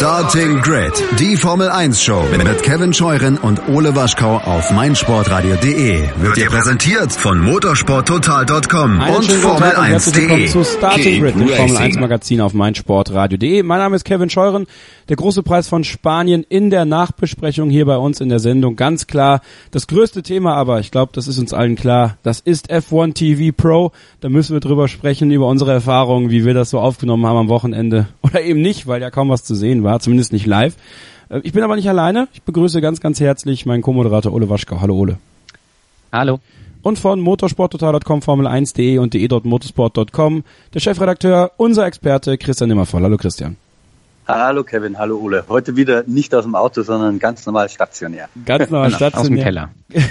Starting Grid, die Formel 1 Show mit Kevin Scheuren und Ole Waschkau auf meinsportradio.de wird dir präsentiert von motorsporttotal.com und Formel1.de. Zu Starting Grid, dem Formel 1 Magazin auf meinsportradio.de. Mein Name ist Kevin Scheuren. Der große Preis von Spanien in der Nachbesprechung hier bei uns in der Sendung. Ganz klar das größte Thema, aber ich glaube, das ist uns allen klar. Das ist F1 TV Pro. Da müssen wir drüber sprechen, über unsere Erfahrungen, wie wir das so aufgenommen haben am Wochenende. Oder eben nicht, weil ja kaum was zu sehen war, zumindest nicht live. Ich bin aber nicht alleine. Ich begrüße ganz, ganz herzlich meinen Co-Moderator Ole Waschkau. Hallo Ole. Hallo. Und von motorsporttotal.com, Formel1.de und de.motorsport.com der Chefredakteur, unser Experte Christian Nimmervoll. Hallo Christian. Hallo Kevin, hallo Ole. Heute wieder nicht aus dem Auto, sondern ganz normal stationär. Ganz normal stationär. Aus dem Keller.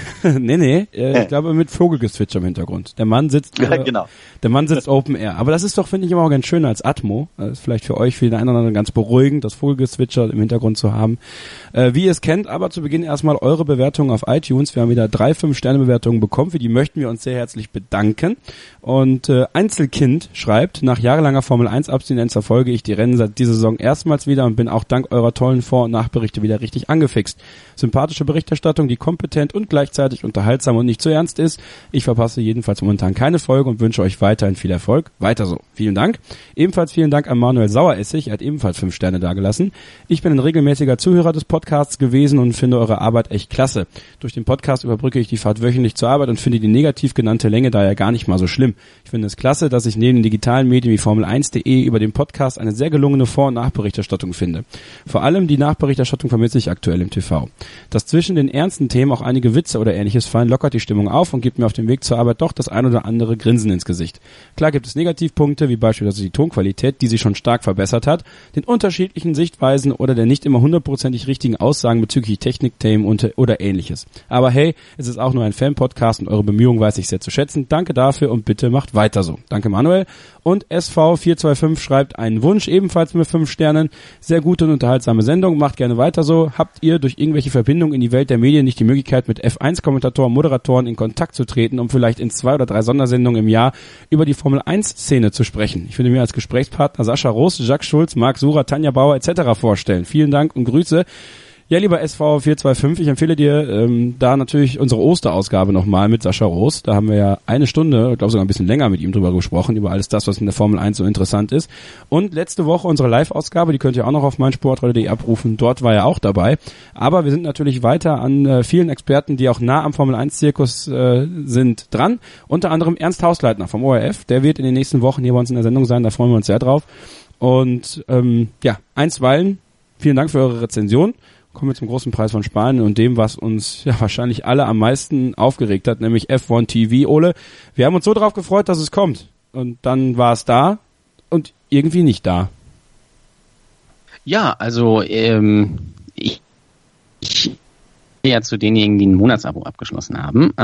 Nee, ich glaube mit Vogelgezwitscher im Hintergrund. Der Mann sitzt genau. Der Mann sitzt Open Air. Aber das ist doch, finde ich, immer auch ganz schön als Atmo. Das ist vielleicht für euch, für den einen oder anderen ganz beruhigend, das Vogelgezwitscher im Hintergrund zu haben. Wie ihr es kennt, aber zu Beginn erstmal eure Bewertungen auf iTunes. Wir haben wieder 3 5-Sterne-Bewertungen bekommen. Für die möchten wir uns sehr herzlich bedanken. Und Einzelkind schreibt, nach jahrelanger Formel 1 Abstinenz verfolge ich die Rennen seit dieser Saison erstmals wieder und bin auch dank eurer tollen Vor- und Nachberichte wieder richtig angefixt. Sympathische Berichterstattung, die kompetent und gleichzeitig unterhaltsam und nicht zu ernst ist. Ich verpasse jedenfalls momentan keine Folge und wünsche euch weiterhin viel Erfolg. Weiter so. Vielen Dank. Ebenfalls vielen Dank an Manuel Saueressig. Er hat ebenfalls 5 Sterne dagelassen. Ich bin ein regelmäßiger Zuhörer des Podcasts gewesen und finde eure Arbeit echt klasse. Durch den Podcast überbrücke ich die Fahrt wöchentlich zur Arbeit und finde die negativ genannte Länge daher gar nicht mal so schlimm. Ich finde es klasse, dass ich neben den digitalen Medien wie Formel1.de über den Podcast eine sehr gelungene Vor- und Nachberichterstattung finde. Vor allem die Nachberichterstattung vermisse ich aktuell im TV. Dass zwischen den ernsten Themen auch einige Witze oder ähnliches fallen, lockert die Stimmung auf und gibt mir auf dem Weg zur Arbeit doch das ein oder andere Grinsen ins Gesicht. Klar gibt es Negativpunkte, wie beispielsweise die Tonqualität, die sich schon stark verbessert hat, den unterschiedlichen Sichtweisen oder der nicht immer 100% richtigen Aussagen bezüglich Technikthemen oder ähnliches. Aber hey, es ist auch nur ein Fan-Podcast und eure Bemühungen weiß ich sehr zu schätzen. Danke dafür und bitte macht weiter so. Danke Manuel. Und SV425 schreibt einen Wunsch, ebenfalls mit 5 Sternen. Sehr gute und unterhaltsame Sendung, macht gerne weiter so. Habt ihr durch irgendwelche Verbindungen in die Welt der Medien nicht die Möglichkeit, mit F1-Kommentatoren, Moderatoren in Kontakt zu treten, um vielleicht in 2 oder 3 Sondersendungen im Jahr über die Formel-1-Szene zu sprechen? Ich würde mir als Gesprächspartner Sascha Roos, Jacques Schulz, Marc Surer, Tanja Bauer etc. vorstellen. Vielen Dank und Grüße. Ja, lieber SV425, ich empfehle dir da natürlich unsere Osterausgabe nochmal mit Sascha Roos. Da haben wir ja 1 Stunde, ich glaube sogar ein bisschen länger mit ihm drüber gesprochen, über alles das, was in der Formel 1 so interessant ist. Und letzte Woche unsere Live-Ausgabe, die könnt ihr auch noch auf meinsportradio.de abrufen. Dort war er auch dabei. Aber wir sind natürlich weiter an vielen Experten, die auch nah am Formel 1-Zirkus sind, dran. Unter anderem Ernst Hausleitner vom ORF. Der wird in den nächsten Wochen hier bei uns in der Sendung sein. Da freuen wir uns sehr drauf. Und einstweilen, vielen Dank für eure Rezension. Kommen wir zum großen Preis von Spanien und dem, was uns ja wahrscheinlich alle am meisten aufgeregt hat, nämlich F1 TV. Ole, wir haben uns so drauf gefreut, dass es kommt. Und dann war es da und irgendwie nicht da. Ja, also ich ja zu denjenigen, die ein Monatsabo abgeschlossen haben.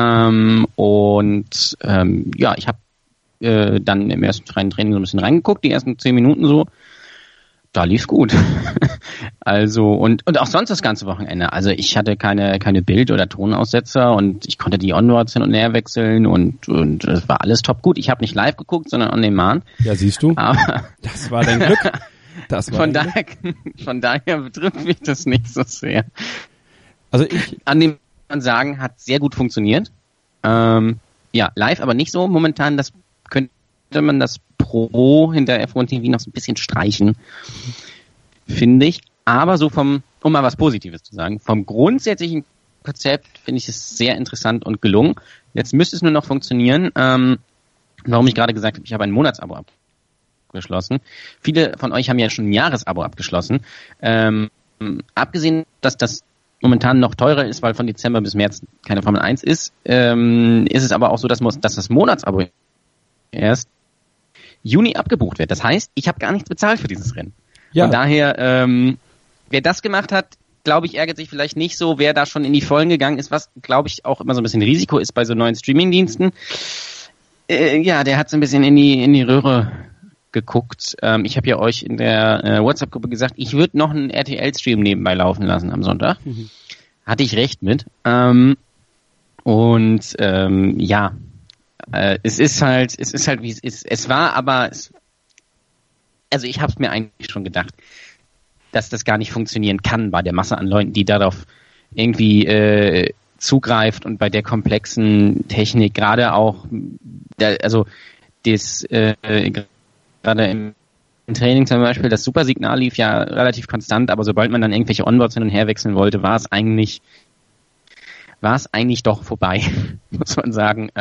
Ich habe dann im ersten freien Training so ein bisschen reingeguckt, die ersten 10 Minuten so. Da lief's gut. Also, und auch sonst das ganze Wochenende. Also ich hatte keine Bild- oder Tonaussetzer und ich konnte die Onboards hin und her wechseln und es war alles top gut. Ich habe nicht live geguckt, sondern on demand. Ja, siehst du. Aber das war dein Glück. Von daher betrifft mich das nicht so sehr. Also an dem man sagen, hat sehr gut funktioniert. Live aber nicht so. Momentan, das könnte man das Pro hinter F1 TV noch so ein bisschen streichen, finde ich. Aber so um mal was Positives zu sagen, vom grundsätzlichen Konzept finde ich es sehr interessant und gelungen. Jetzt müsste es nur noch funktionieren. Warum ich gerade gesagt habe, ich habe ein Monatsabo abgeschlossen. Viele von euch haben ja schon ein Jahresabo abgeschlossen. Abgesehen, dass das momentan noch teurer ist, weil von Dezember bis März keine Formel 1 ist es aber auch so, dass das Monatsabo erst Juni abgebucht wird. Das heißt, ich habe gar nichts bezahlt für dieses Rennen. Ja. Und daher, wer das gemacht hat, glaube ich, ärgert sich vielleicht nicht so. Wer da schon in die Vollen gegangen ist, was, glaube ich, auch immer so ein bisschen Risiko ist bei so neuen Streaming-Diensten, der hat so ein bisschen in die Röhre geguckt. Ich habe ja euch in der WhatsApp-Gruppe gesagt, ich würde noch einen RTL-Stream nebenbei laufen lassen am Sonntag. Hatte ich recht mit. Es ist halt, wie es ist. Es war aber, also ich habe es mir eigentlich schon gedacht. dass das gar nicht funktionieren kann bei der Masse an Leuten, die darauf irgendwie zugreift und bei der komplexen Technik, gerade auch, gerade im Training zum Beispiel, das Supersignal lief ja relativ konstant, aber sobald man dann irgendwelche Onboards hin und her wechseln wollte, war es eigentlich doch vorbei, muss man sagen.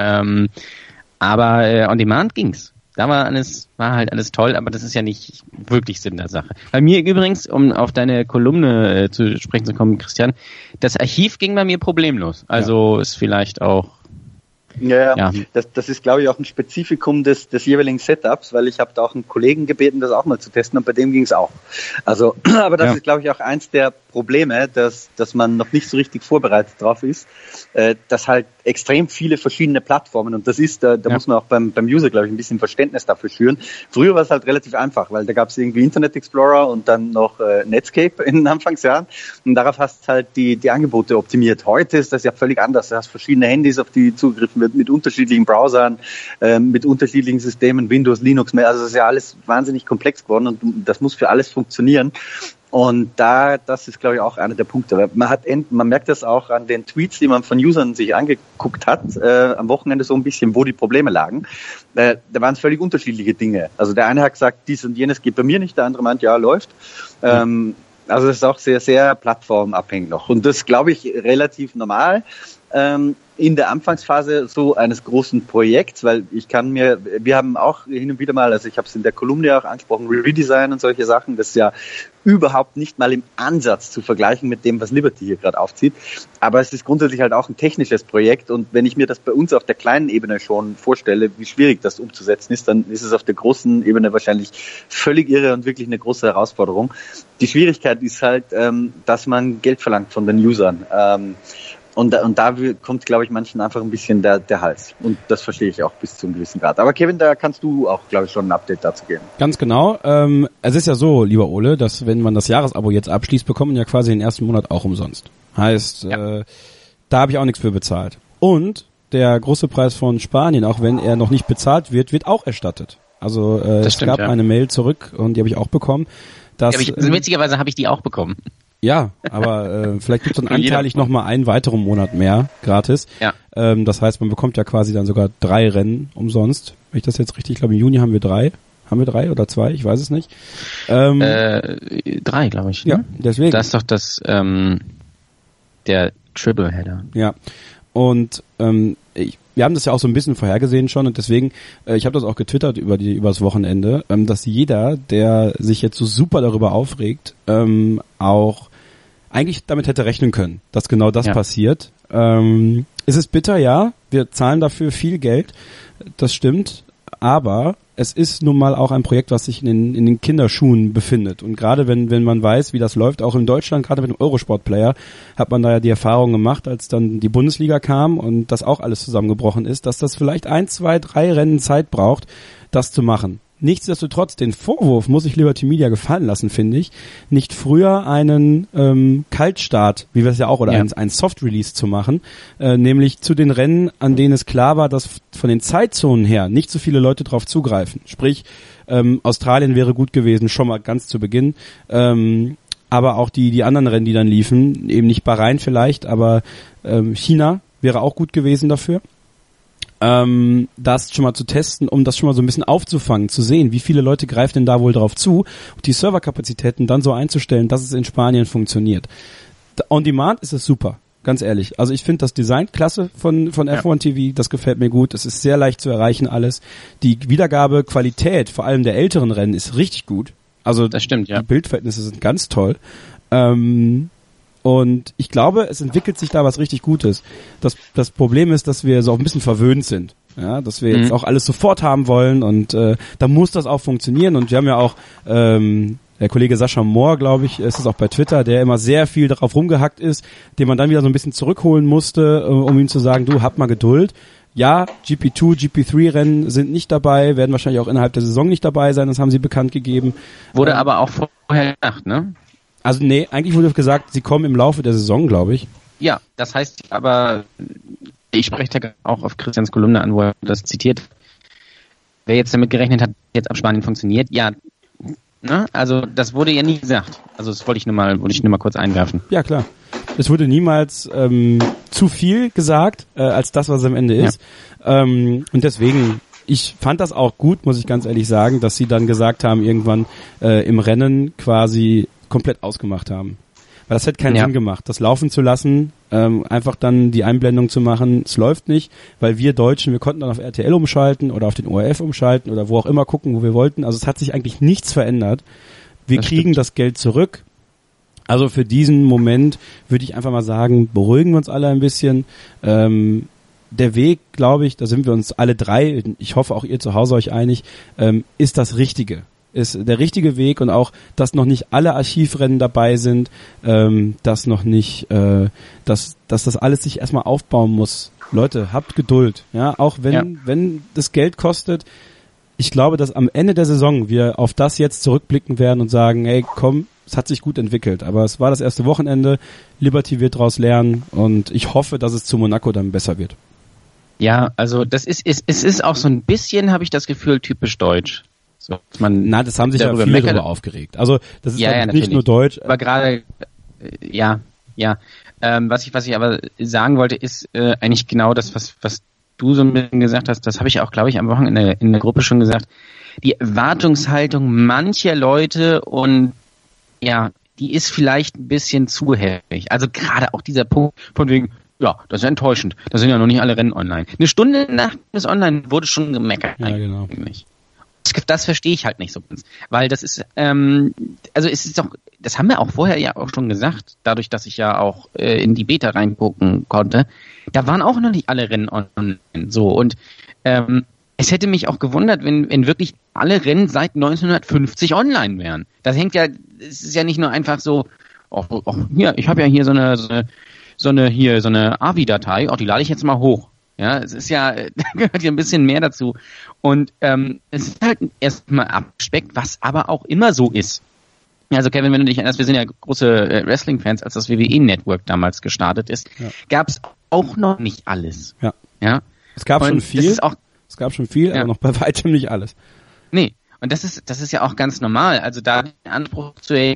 Aber on Demand ging's. Da war halt alles toll, aber das ist ja nicht wirklich Sinn der Sache. Bei mir übrigens, um auf deine Kolumne zu sprechen zu kommen, Christian, das Archiv ging bei mir problemlos. Also ist vielleicht auch Ja. Das ist, glaube ich, auch ein Spezifikum des jeweiligen Setups, weil ich habe da auch einen Kollegen gebeten, das auch mal zu testen und bei dem ging es auch. Also, aber das ist, glaube ich, auch eins der Probleme, dass man noch nicht so richtig vorbereitet drauf ist, dass halt extrem viele verschiedene Plattformen und das ist, da muss man auch beim User, glaube ich, ein bisschen Verständnis dafür schüren. Früher war es halt relativ einfach, weil da gab es irgendwie Internet Explorer und dann noch Netscape in den Anfangsjahren und darauf hast du halt die Angebote optimiert. Heute ist das ja völlig anders. Du hast verschiedene Handys, auf die zugegriffen wird, mit unterschiedlichen Browsern, mit unterschiedlichen Systemen, Windows, Linux, also das ist ja alles wahnsinnig komplex geworden und das muss für alles funktionieren. Und das ist, glaube ich, auch einer der Punkte. Man merkt das auch an den Tweets, die man von Usern sich angeguckt hat, am Wochenende so ein bisschen, wo die Probleme lagen. Da waren es völlig unterschiedliche Dinge. Also der eine hat gesagt, dies und jenes geht bei mir nicht, der andere meint, ja, läuft. Also das ist auch sehr, sehr plattformabhängig noch. Und das, glaube ich, relativ normal. In der Anfangsphase so eines großen Projekts, weil wir haben auch hin und wieder mal, also ich habe es in der Kolumne auch angesprochen, Redesign und solche Sachen, das ist ja überhaupt nicht mal im Ansatz zu vergleichen mit dem, was Liberty hier gerade aufzieht. Aber es ist grundsätzlich halt auch ein technisches Projekt und wenn ich mir das bei uns auf der kleinen Ebene schon vorstelle, wie schwierig das umzusetzen ist, dann ist es auf der großen Ebene wahrscheinlich völlig irre und wirklich eine große Herausforderung. Die Schwierigkeit ist halt, dass man Geld verlangt von den Usern. Und da kommt, glaube ich, manchen einfach ein bisschen der Hals. Und das verstehe ich auch bis zu einem gewissen Grad. Aber Kevin, da kannst du auch, glaube ich, schon ein Update dazu geben. Ganz genau. Es ist ja so, lieber Ole, dass wenn man das Jahresabo jetzt abschließt, bekommt man ja quasi den ersten Monat auch umsonst. Heißt, da habe ich auch nichts für bezahlt. Und der große Preis von Spanien, auch wenn er noch nicht bezahlt wird auch erstattet. Also es gab eine Mail zurück und die habe ich auch bekommen. Witzigerweise habe ich die auch bekommen. Ja, aber vielleicht gibt es dann anteilig nochmal einen weiteren Monat mehr gratis. Ja. Das heißt, man bekommt ja quasi dann sogar 3 Rennen umsonst. Wenn ich das jetzt richtig glaube, im Juni haben wir 3. Haben wir 3 oder 2? Ich weiß es nicht. 3, glaube ich. Ne? Ja, deswegen. Das ist doch der Triple-Header. Ja. Und wir haben das ja auch so ein bisschen vorhergesehen schon und deswegen, ich habe das auch getwittert übers Wochenende, dass jeder, der sich jetzt so super darüber aufregt, auch eigentlich damit hätte rechnen können, dass genau das passiert. Es ist bitter, ja, wir zahlen dafür viel Geld, das stimmt, aber es ist nun mal auch ein Projekt, was sich in den Kinderschuhen befindet. Und gerade wenn man weiß, wie das läuft, auch in Deutschland, gerade mit dem Eurosport-Player, hat man da ja die Erfahrung gemacht, als dann die Bundesliga kam und das auch alles zusammengebrochen ist, dass das vielleicht 1, 2, 3 Rennen Zeit braucht, das zu machen. Nichtsdestotrotz, den Vorwurf muss ich Liberty Media gefallen lassen, finde ich, nicht früher einen Kaltstart, wie wir es ja auch, oder ein Soft-Release zu machen, nämlich zu den Rennen, an denen es klar war, dass von den Zeitzonen her nicht so viele Leute drauf zugreifen. Sprich, Australien wäre gut gewesen, schon mal ganz zu Beginn, aber auch die anderen Rennen, die dann liefen, eben nicht Bahrain vielleicht, aber China wäre auch gut gewesen dafür. Das schon mal zu testen, um das schon mal so ein bisschen aufzufangen, zu sehen, wie viele Leute greifen denn da wohl drauf zu und die Serverkapazitäten dann so einzustellen, dass es in Spanien funktioniert. On Demand ist es super, ganz ehrlich. Also ich finde das Design klasse von F1 TV, das gefällt mir gut, es ist sehr leicht zu erreichen alles. Die Wiedergabequalität, vor allem der älteren Rennen, ist richtig gut. Also das stimmt, die Bildverhältnisse sind ganz toll. Und ich glaube, es entwickelt sich da was richtig Gutes. Das Problem ist, dass wir so auch ein bisschen verwöhnt sind. Ja, dass wir jetzt auch alles sofort haben wollen und da muss das auch funktionieren. Und wir haben ja auch der Kollege Sascha Mohr, glaube ich, ist es auch bei Twitter, der immer sehr viel darauf rumgehackt ist, den man dann wieder so ein bisschen zurückholen musste, um ihm zu sagen, du, hab mal Geduld. Ja, GP2, GP3-Rennen sind nicht dabei, werden wahrscheinlich auch innerhalb der Saison nicht dabei sein, das haben sie bekannt gegeben. Wurde aber auch vorher gedacht, ne? Also nee, eigentlich wurde gesagt, sie kommen im Laufe der Saison, glaube ich. Ja, das heißt aber, ich spreche da auch auf Christians Kolumne an, wo er das zitiert. Wer jetzt damit gerechnet hat, jetzt ab Spanien funktioniert, ja, Ne? Also das wurde ja nie gesagt. Also das wollte ich nur mal kurz einwerfen. Ja, klar. Es wurde niemals zu viel gesagt, als das, was es am Ende ist. Ja. Und deswegen, ich fand das auch gut, muss ich ganz ehrlich sagen, dass sie dann gesagt haben, irgendwann im Rennen quasi komplett ausgemacht haben. Weil das hätte keinen Sinn gemacht, das laufen zu lassen, einfach dann die Einblendung zu machen, es läuft nicht, weil wir Deutschen, wir konnten dann auf RTL umschalten oder auf den ORF umschalten oder wo auch immer gucken, wo wir wollten. Also es hat sich eigentlich nichts verändert. Wir kriegen das Geld zurück. Also für diesen Moment würde ich einfach mal sagen, beruhigen wir uns alle ein bisschen. Der Weg, glaube ich, da sind wir uns alle drei, ich hoffe auch ihr zu Hause euch einig, ist das Richtige. Ist der richtige Weg und auch, dass noch nicht alle Archivrennen dabei sind, dass noch nicht, dass das alles sich erstmal aufbauen muss. Leute, habt Geduld, ja, auch wenn das Geld kostet. Ich glaube, dass am Ende der Saison wir auf das jetzt zurückblicken werden und sagen, hey, komm, es hat sich gut entwickelt, aber es war das erste Wochenende, Liberty wird daraus lernen und ich hoffe, dass es zu Monaco dann besser wird. Ja, also es ist auch so ein bisschen, habe ich das Gefühl, typisch deutsch. So, das haben sich ja viele darüber aufgeregt. Also das ist nicht nur deutsch. Aber gerade, was ich aber sagen wollte, ist eigentlich genau das, was du so ein bisschen gesagt hast. Das habe ich auch, glaube ich, am Wochenende in der Gruppe schon gesagt. Die Erwartungshaltung mancher Leute und ja, die ist vielleicht ein bisschen zu heftig. Also gerade auch dieser Punkt von wegen, ja, das ist ja enttäuschend. Da sind ja noch nicht alle Rennen online. Eine Stunde nach das Online wurde schon gemeckert. Ja, genau. Eigentlich. Das verstehe ich halt nicht so ganz. Weil das ist, also es ist doch, das haben wir auch vorher ja auch schon gesagt, dadurch, dass ich ja auch in die Beta reingucken konnte, da waren auch noch nicht alle Rennen online. So, und es hätte mich auch gewundert, wenn wirklich alle Rennen seit 1950 online wären. Das hängt ja, es ist ja nicht nur einfach so, ich habe ja hier so eine AVI-Datei, die lade ich jetzt mal hoch. Ja, es ist ja, da gehört ja ein bisschen mehr dazu. Und es ist halt erstmal abgespeckt, was aber auch immer so ist. Also Kevin, wenn du dich erinnerst, wir sind ja große Wrestling-Fans, als das WWE-Network damals gestartet ist, gab es auch noch nicht alles. Ja. Es gab schon viel, aber noch bei weitem nicht alles. Nee, und das ist ja auch ganz normal. Also da den Anspruch zu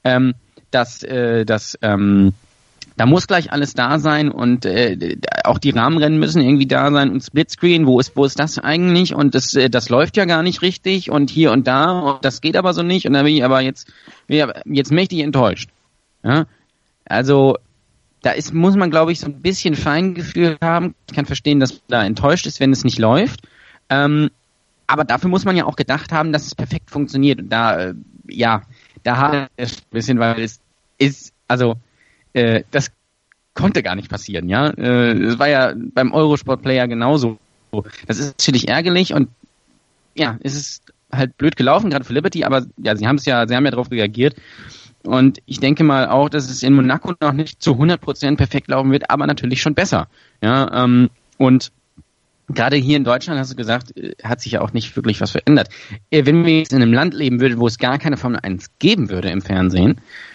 da muss gleich alles da sein und auch die Rahmenrennen müssen irgendwie da sein und Splitscreen, wo ist das eigentlich und das läuft ja gar nicht richtig und hier und da und das geht aber so nicht und dann bin ich aber jetzt mächtig enttäuscht. Ja? Also muss man, glaube ich, so ein bisschen Feingefühl haben. Ich kann verstehen, dass man da enttäuscht ist, wenn es nicht läuft. Aber dafür muss man ja auch gedacht haben, dass es perfekt funktioniert. Und da hat es ein bisschen, weil es ist, also das konnte gar nicht passieren, ja. Das war ja beim Eurosport-Player genauso. Das ist natürlich ärgerlich und ja, es ist halt blöd gelaufen, gerade für Liberty, aber ja, sie haben ja darauf reagiert. Und ich denke mal auch, dass es in Monaco noch nicht zu 100% perfekt laufen wird, aber natürlich schon besser. Ja, und gerade hier in Deutschland, hast du gesagt, hat sich ja auch nicht wirklich was verändert. Wenn wir jetzt in einem Land leben würden, wo es gar keine Formel 1 geben würde im Fernsehen,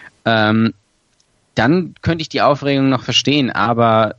dann könnte ich die Aufregung noch verstehen, aber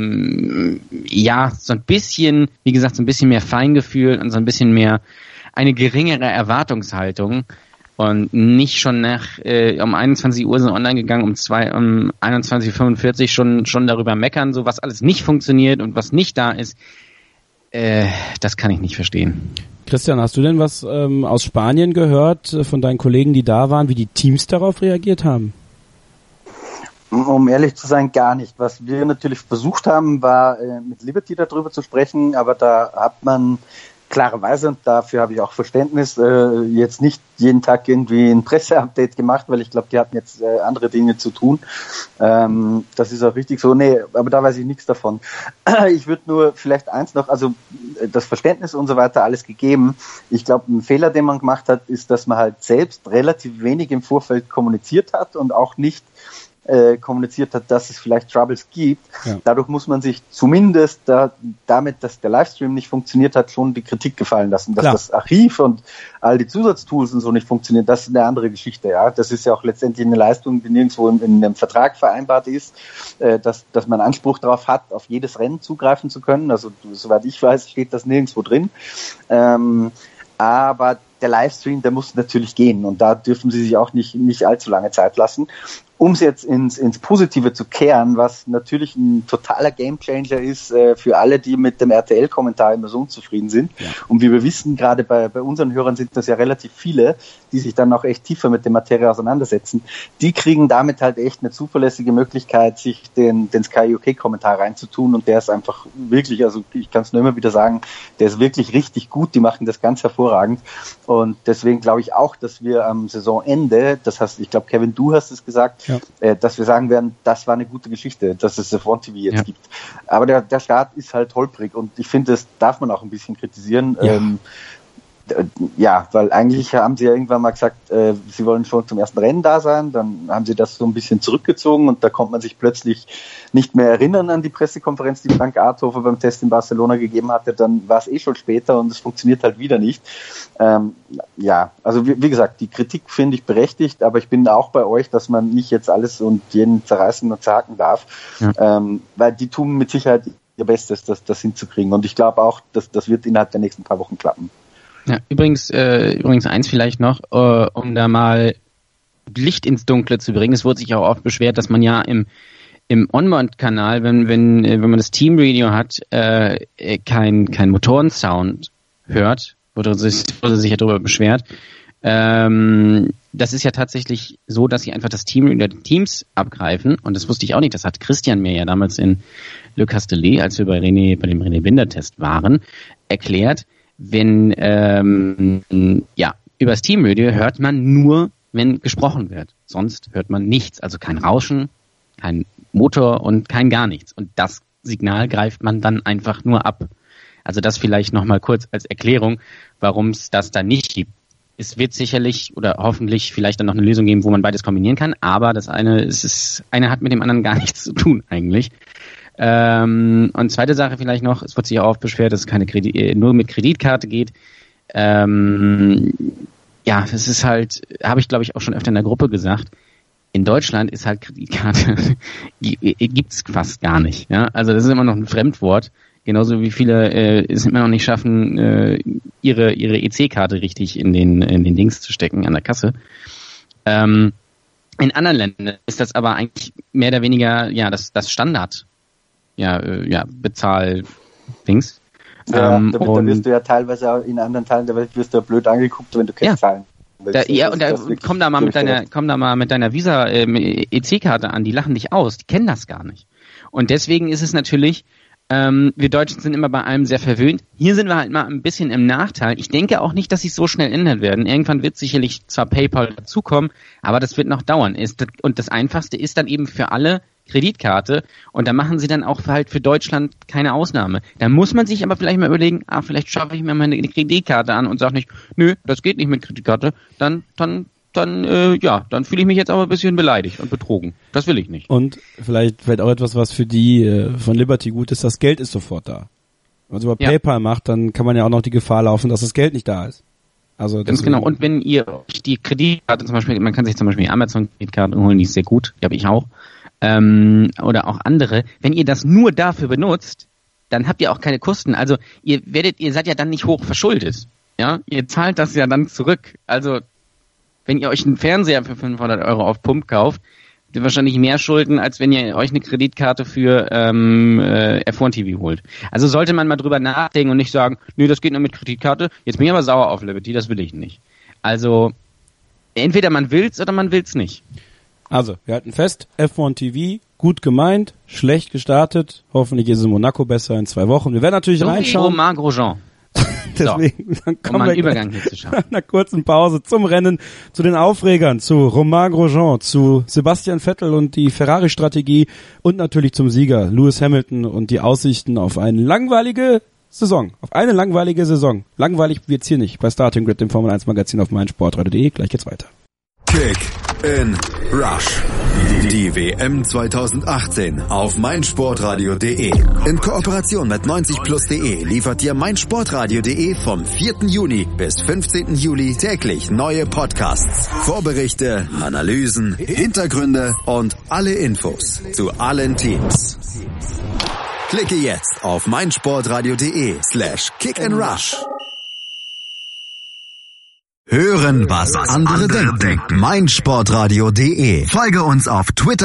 so ein bisschen, wie gesagt, so ein bisschen mehr Feingefühl und so ein bisschen mehr eine geringere Erwartungshaltung und nicht schon um 21 Uhr sind online gegangen, um 21.45 Uhr schon darüber meckern, so was alles nicht funktioniert und was nicht da ist. Das kann ich nicht verstehen. Christian, hast du denn was aus Spanien gehört von deinen Kollegen, die da waren, wie die Teams darauf reagiert haben? Um ehrlich zu sein, gar nicht. Was wir natürlich versucht haben, war mit Liberty darüber zu sprechen, aber da hat man klarerweise, und dafür habe ich auch Verständnis, jetzt nicht jeden Tag irgendwie ein Presseupdate gemacht, weil ich glaube, die hatten jetzt andere Dinge zu tun. Das ist auch richtig so. Nee, aber da weiß ich nichts davon. Ich würde nur vielleicht eins noch, also das Verständnis und so weiter, alles gegeben. Ich glaube, ein Fehler, den man gemacht hat, ist, dass man halt selbst relativ wenig im Vorfeld kommuniziert hat und auch nicht kommuniziert hat, dass es vielleicht Troubles gibt. Ja. Dadurch muss man sich zumindest damit, dass der Livestream nicht funktioniert hat, schon die Kritik gefallen lassen. Dass das Archiv und all die Zusatztools und so nicht funktionieren, das ist eine andere Geschichte. Ja, das ist ja auch letztendlich eine Leistung, die nirgendwo in einem Vertrag vereinbart ist, dass man Anspruch darauf hat, auf jedes Rennen zugreifen zu können. Also soweit ich weiß, steht das nirgendwo drin. Aber der Livestream, der muss natürlich gehen und da dürfen sie sich auch nicht allzu lange Zeit lassen. Um es jetzt ins Positive zu kehren, was natürlich ein totaler Gamechanger ist für alle, die mit dem RTL-Kommentar immer so unzufrieden sind. Ja. Und wie wir wissen, gerade bei unseren Hörern sind das ja relativ viele, die sich dann auch echt tiefer mit der Materie auseinandersetzen. Die kriegen damit halt echt eine zuverlässige Möglichkeit, sich den Sky UK-Kommentar reinzutun und der ist einfach wirklich, also ich kann es nur immer wieder sagen, der ist wirklich richtig gut, die machen das ganz hervorragend und deswegen glaube ich auch, dass wir am Saisonende, das heißt, ich glaube Kevin, du hast es gesagt, dass wir sagen werden, das war eine gute Geschichte, dass es F1 TV jetzt gibt. Aber der Start ist halt holprig und ich finde, das darf man auch ein bisschen kritisieren. Ja. Weil eigentlich haben sie ja irgendwann mal gesagt, sie wollen schon zum ersten Rennen da sein, dann haben sie das so ein bisschen zurückgezogen und da konnte man sich plötzlich nicht mehr erinnern an die Pressekonferenz, die Frank Arthofer beim Test in Barcelona gegeben hatte, dann war es schon später und es funktioniert halt wieder nicht. Also wie gesagt, die Kritik finde ich berechtigt, aber ich bin auch bei euch, dass man nicht jetzt alles und jeden zerreißen und zerhacken darf, weil die tun mit Sicherheit ihr Bestes, das hinzukriegen und ich glaube auch, dass das wird innerhalb der nächsten paar Wochen klappen. Ja, übrigens eins vielleicht noch, um da mal Licht ins Dunkle zu bringen. Es wurde sich auch oft beschwert, dass man ja im Onboard-Kanal, wenn man das Teamradio hat, kein Motorensound hört, wurde sich ja darüber beschwert. Das ist ja tatsächlich so, dass sie einfach das Teamradio der Teams abgreifen und das wusste ich auch nicht. Das hat Christian mir ja damals in Le Castellet, als wir bei dem René Binder-Test waren, erklärt. Wenn über das Teamradio hört man nur, wenn gesprochen wird. Sonst hört man nichts. Also kein Rauschen, kein Motor und kein gar nichts. Und das Signal greift man dann einfach nur ab. Also das vielleicht nochmal kurz als Erklärung, warum es das da nicht gibt. Es wird sicherlich oder hoffentlich vielleicht dann noch eine Lösung geben, wo man beides kombinieren kann. Aber das eine hat mit dem anderen gar nichts zu tun eigentlich. Und zweite Sache vielleicht noch, es wird sich auch oft beschwert, dass es nur mit Kreditkarte geht. Das ist halt, habe ich glaube ich auch schon öfter in der Gruppe gesagt, in Deutschland ist halt Kreditkarte, gibt's fast gar nicht. Ja? Also das ist immer noch ein Fremdwort, genauso wie viele es immer noch nicht schaffen, ihre EC-Karte richtig in den Dings zu stecken, an der Kasse. In anderen Ländern ist das aber eigentlich mehr oder weniger das Standard. Bezahl-Dings. Da wirst du ja teilweise auch in anderen Teilen der Welt wirst du ja blöd angeguckt, wenn du Cash zahlen willst. Komm da mal mit deiner Visa EC-Karte an, die lachen dich aus, die kennen das gar nicht. Und deswegen ist es natürlich, wir Deutschen sind immer bei allem sehr verwöhnt. Hier sind wir halt mal ein bisschen im Nachteil. Ich denke auch nicht, dass sie es so schnell ändern werden. Irgendwann wird sicherlich zwar PayPal dazukommen, aber das wird noch dauern. Und das Einfachste ist dann eben für alle Kreditkarte und da machen sie dann auch halt für Deutschland keine Ausnahme. Da muss man sich aber vielleicht mal überlegen, vielleicht schaffe ich mir meine Kreditkarte an und sage nicht, nö, das geht nicht mit Kreditkarte, dann fühle ich mich jetzt aber ein bisschen beleidigt und betrogen. Das will ich nicht. Und vielleicht auch etwas, was für die von Liberty gut ist, das Geld ist sofort da. Wenn man es über PayPal macht, dann kann man ja auch noch die Gefahr laufen, dass das Geld nicht da ist. Also ganz genau. Und wenn ihr die Kreditkarte zum Beispiel, man kann sich zum Beispiel die Amazon-Kreditkarte holen, die ist sehr gut, die habe ich auch. Oder auch andere, wenn ihr das nur dafür benutzt, dann habt ihr auch keine Kosten. Also ihr seid ja dann nicht hoch verschuldet. Ja, ihr zahlt das ja dann zurück. Also wenn ihr euch einen Fernseher für 500 € auf Pump kauft, habt ihr wahrscheinlich mehr Schulden, als wenn ihr euch eine Kreditkarte für F1 TV holt. Also sollte man mal drüber nachdenken und nicht sagen, nö, das geht nur mit Kreditkarte, jetzt bin ich aber sauer auf Liberty, das will ich nicht. Also entweder man will's oder man will's nicht. Also, wir halten fest, F1 TV, gut gemeint, schlecht gestartet, hoffentlich ist es in Monaco besser in 2 Wochen. Wir werden natürlich reinschauen. Romain Grosjean. Deswegen, dann kommen wir Übergang hier zu schaffen. Nach einer kurzen Pause zum Rennen, zu den Aufregern, zu Romain Grosjean, zu Sebastian Vettel und die Ferrari-Strategie und natürlich zum Sieger Lewis Hamilton und die Aussichten auf eine langweilige Saison. Langweilig wird's hier nicht bei Starting Grid, dem Formel 1 Magazin auf meinsportradio.de. Gleich geht's weiter. Kick in Rush. Die WM 2018 auf meinsportradio.de. In Kooperation mit 90plus.de liefert dir meinsportradio.de vom 4. Juni bis 15. Juli täglich neue Podcasts, Vorberichte, Analysen, Hintergründe und alle Infos zu allen Teams. Klicke jetzt auf meinsportradio.de/kickandrush. Hören, was andere denken. meinsportradio.de. Folge uns auf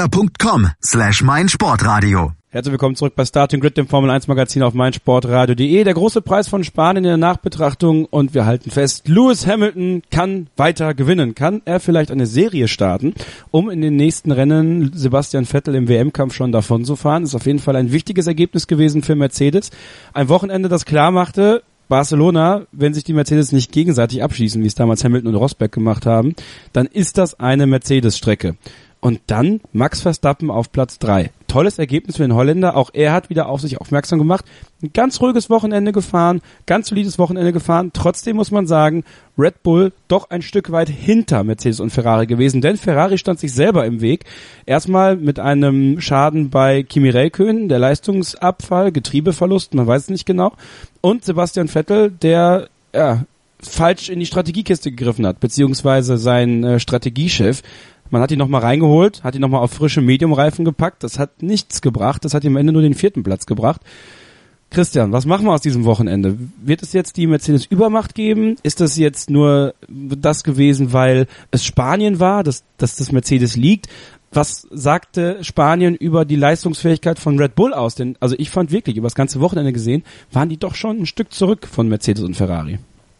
twitter.com/meinsportradio. Herzlich willkommen zurück bei Starting Grid, dem Formel 1 Magazin auf meinsportradio.de. Der große Preis von Spanien in der Nachbetrachtung und wir halten fest, Lewis Hamilton kann weiter gewinnen. Kann er vielleicht eine Serie starten, um in den nächsten Rennen Sebastian Vettel im WM-Kampf schon davon zu fahren? Ist auf jeden Fall ein wichtiges Ergebnis gewesen für Mercedes. Ein Wochenende, das klar machte, Barcelona, wenn sich die Mercedes nicht gegenseitig abschießen, wie es damals Hamilton und Rosberg gemacht haben, dann ist das eine Mercedes-Strecke. Und dann Max Verstappen auf Platz 3. Tolles Ergebnis für den Holländer. Auch er hat wieder auf sich aufmerksam gemacht. Ein ganz ruhiges Wochenende gefahren, ganz solides Wochenende gefahren. Trotzdem muss man sagen, Red Bull doch ein Stück weit hinter Mercedes und Ferrari gewesen. Denn Ferrari stand sich selber im Weg. Erstmal mit einem Schaden bei Kimi Räikkönen, der Leistungsabfall, Getriebeverlust, man weiß es nicht genau. Und Sebastian Vettel, der falsch in die Strategiekiste gegriffen hat, beziehungsweise sein Strategiechef. Man hat ihn nochmal reingeholt, hat ihn nochmal auf frische Mediumreifen gepackt. Das hat nichts gebracht. Das hat ihm am Ende nur den 4. Platz gebracht. Christian, was machen wir aus diesem Wochenende? Wird es jetzt die Mercedes-Übermacht geben? Ist das jetzt nur das gewesen, weil es Spanien war, dass das Mercedes liegt? Was sagte Spanien über die Leistungsfähigkeit von Red Bull aus? Denn also ich fand wirklich, über das ganze Wochenende gesehen, waren die doch schon ein Stück zurück von Mercedes und Ferrari.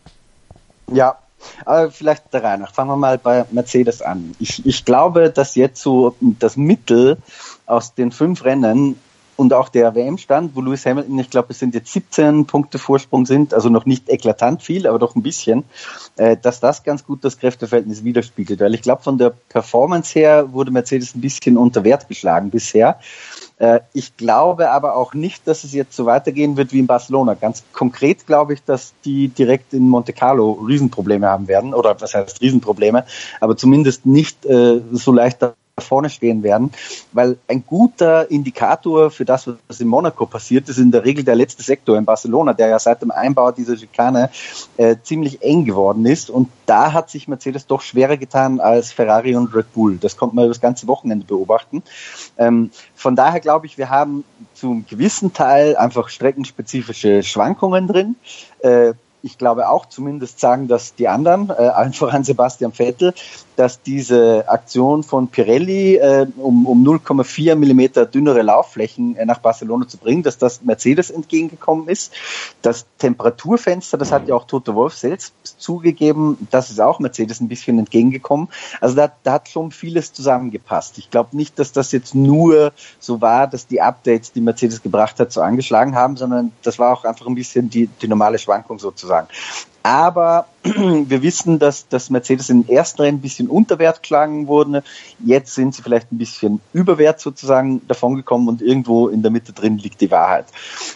Ja. Aber vielleicht der Reihe nach. Fangen wir mal bei Mercedes an. Ich glaube, dass jetzt so das Mittel aus den 5 Rennen und auch der WM-Stand, wo Lewis Hamilton, ich glaube, es sind jetzt 17 Punkte Vorsprung sind, also noch nicht eklatant viel, aber doch ein bisschen, dass das ganz gut das Kräfteverhältnis widerspiegelt. Weil ich glaube, von der Performance her wurde Mercedes ein bisschen unter Wert geschlagen bisher. Ich glaube aber auch nicht, dass es jetzt so weitergehen wird wie in Barcelona. Ganz konkret glaube ich, dass die direkt in Monte Carlo Riesenprobleme haben werden. Oder was heißt Riesenprobleme? Aber zumindest nicht so leicht da vorne stehen werden. Weil ein guter Indikator für das, was in Monaco passiert, ist in der Regel der letzte Sektor in Barcelona, der ja seit dem Einbau dieser Schikane ziemlich eng geworden ist. Und da hat sich Mercedes doch schwerer getan als Ferrari und Red Bull. Das konnte man über das ganze Wochenende beobachten. Von daher glaube ich, wir haben zum gewissen Teil einfach streckenspezifische Schwankungen drin. Ich glaube auch zumindest sagen, dass die anderen, allen voran Sebastian Vettel, dass diese Aktion von Pirelli, um 0,4 Millimeter dünnere Laufflächen nach Barcelona zu bringen, dass das Mercedes entgegengekommen ist. Das Temperaturfenster, das hat ja auch Toto Wolff selbst zugegeben, das ist auch Mercedes ein bisschen entgegengekommen. Also da hat schon vieles zusammengepasst. Ich glaube nicht, dass das jetzt nur so war, dass die Updates, die Mercedes gebracht hat, so angeschlagen haben, sondern das war auch einfach ein bisschen die normale Schwankung sozusagen. Aber wir wissen, dass Mercedes in den ersten Rennen ein bisschen unter Wert geschlagen wurde. Jetzt sind sie vielleicht ein bisschen über Wert sozusagen davongekommen und irgendwo in der Mitte drin liegt die Wahrheit.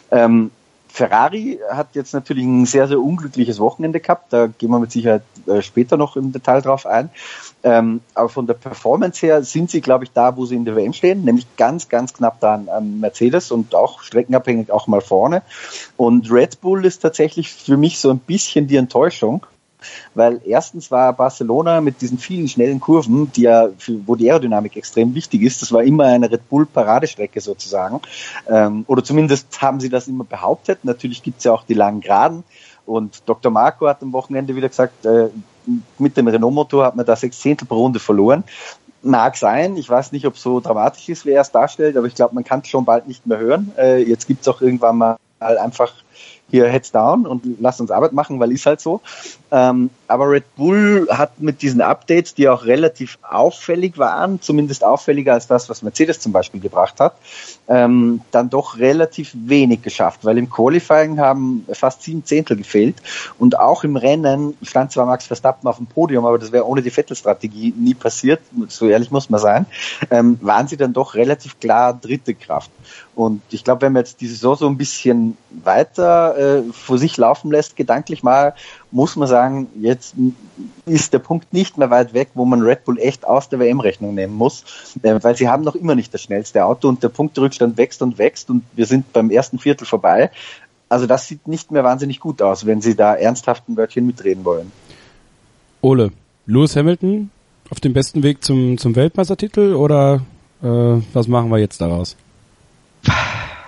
Ferrari hat jetzt natürlich ein sehr, sehr unglückliches Wochenende gehabt. Da gehen wir mit Sicherheit später noch im Detail drauf ein. Aber von der Performance her sind sie, glaube ich, da, wo sie in der WM stehen, nämlich ganz, ganz knapp da an Mercedes und auch streckenabhängig auch mal vorne. Und Red Bull ist tatsächlich für mich so ein bisschen die Enttäuschung, weil erstens war Barcelona mit diesen vielen schnellen Kurven, wo die Aerodynamik extrem wichtig ist, das war immer eine Red Bull Paradestrecke sozusagen, oder zumindest haben sie das immer behauptet. Natürlich gibt es ja auch die langen Geraden und Dr. Marco hat am Wochenende wieder gesagt, mit dem Renault-Motor hat man da 6 Zehntel pro Runde verloren. Mag sein, ich weiß nicht, ob es so dramatisch ist, wie er es darstellt, aber ich glaube, man kann es schon bald nicht mehr hören. Jetzt gibt es auch irgendwann mal einfach hier Heads down und lasst uns Arbeit machen, weil ist halt so. Aber Red Bull hat mit diesen Updates, die auch relativ auffällig waren, zumindest auffälliger als das, was Mercedes zum Beispiel gebracht hat, dann doch relativ wenig geschafft, weil im Qualifying haben fast 7 Zehntel gefehlt und auch im Rennen stand zwar Max Verstappen auf dem Podium, aber das wäre ohne die Vettel-Strategie nie passiert, so ehrlich muss man sein, waren sie dann doch relativ klar dritte Kraft. Und ich glaube, wenn man jetzt die Saison so ein bisschen weiter vor sich laufen lässt, gedanklich mal, muss man sagen, jetzt ist der Punkt nicht mehr weit weg, wo man Red Bull echt aus der WM-Rechnung nehmen muss, weil sie haben noch immer nicht das schnellste Auto und der Punkterückstand wächst und wächst und wir sind beim ersten Viertel vorbei. Also das sieht nicht mehr wahnsinnig gut aus, wenn sie da ernsthaft ein Wörtchen mitreden wollen. Ole, Lewis Hamilton auf dem besten Weg zum Weltmeistertitel oder was machen wir jetzt daraus?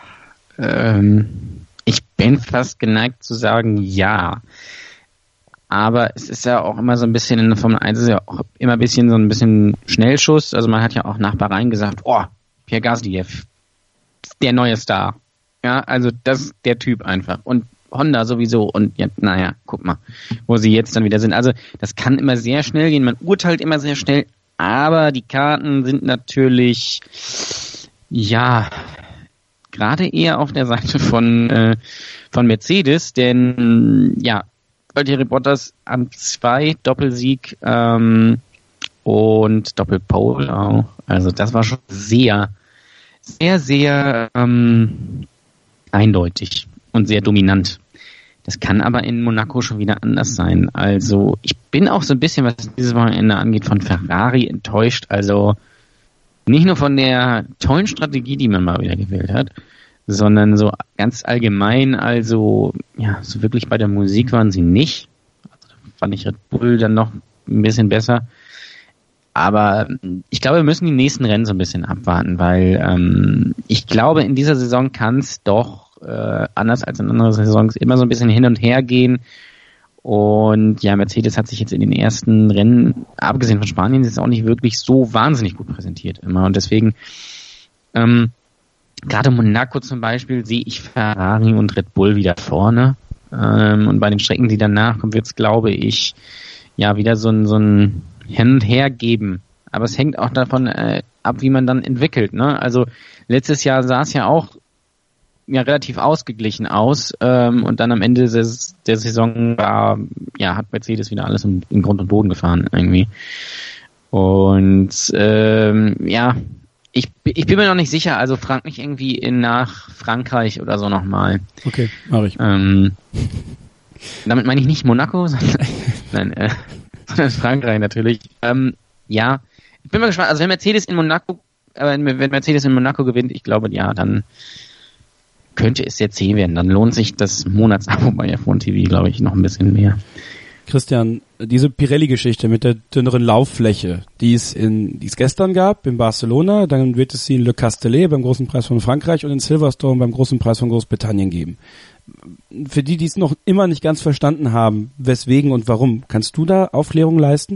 Ich bin fast geneigt zu sagen, ja. Aber es ist ja auch immer so ein bisschen in der Formel 1 ist ja auch immer ein bisschen Schnellschuss. Also man hat ja auch nach Bahrain gesagt, Pierre Gasly, der neue Star. Ja, also das ist der Typ einfach. Und Honda sowieso. Und ja, naja, guck mal, wo sie jetzt dann wieder sind. Also das kann immer sehr schnell gehen. Man urteilt immer sehr schnell. Aber die Karten sind natürlich, ja, gerade eher auf der Seite von Mercedes. Denn, ja, Valtteri Bottas an 2 Doppelsieg und Doppelpole auch. Also das war schon sehr, sehr, sehr eindeutig und sehr dominant. Das kann aber in Monaco schon wieder anders sein. Also ich bin auch so ein bisschen, was dieses Wochenende angeht, von Ferrari enttäuscht. Also nicht nur von der tollen Strategie, die man mal wieder gewählt hat, sondern so ganz allgemein, also ja, so wirklich bei der Musik waren sie nicht. Also, da fand ich Red Bull dann noch ein bisschen besser. Aber ich glaube, wir müssen die nächsten Rennen so ein bisschen abwarten, weil ich glaube, in dieser Saison kann es doch anders als in anderen Saisons immer so ein bisschen hin und her gehen. Und ja, Mercedes hat sich jetzt in den ersten Rennen, abgesehen von Spanien, jetzt auch nicht wirklich so wahnsinnig gut präsentiert immer. Und deswegen gerade Monaco zum Beispiel sehe ich Ferrari und Red Bull wieder vorne. Und bei den Strecken, die danach kommen, wird es, glaube ich, ja wieder so ein Hin und Her geben. Aber es hängt auch davon ab, wie man dann entwickelt. Ne? Also letztes Jahr sah es ja auch ja relativ ausgeglichen aus. Und dann am Ende der Saison hat Mercedes wieder alles in Grund und Boden gefahren irgendwie. Und ich bin mir noch nicht sicher, also frag mich irgendwie nach Frankreich oder so nochmal. Okay, mache ich. Damit meine ich nicht Monaco, sondern Frankreich natürlich. Ja, ich bin mal gespannt, also wenn Mercedes in Monaco gewinnt, ich glaube, ja, dann könnte es sehr zäh werden. Dann lohnt sich das Monatsabo bei F1 TV, glaube ich, noch ein bisschen mehr. Christian, diese Pirelli-Geschichte mit der dünneren Lauffläche, die es gestern gab in Barcelona, dann wird es sie in Le Castellet beim Großen Preis von Frankreich und in Silverstone beim Großen Preis von Großbritannien geben. Für die es noch immer nicht ganz verstanden haben, weswegen und warum, kannst du da Aufklärung leisten?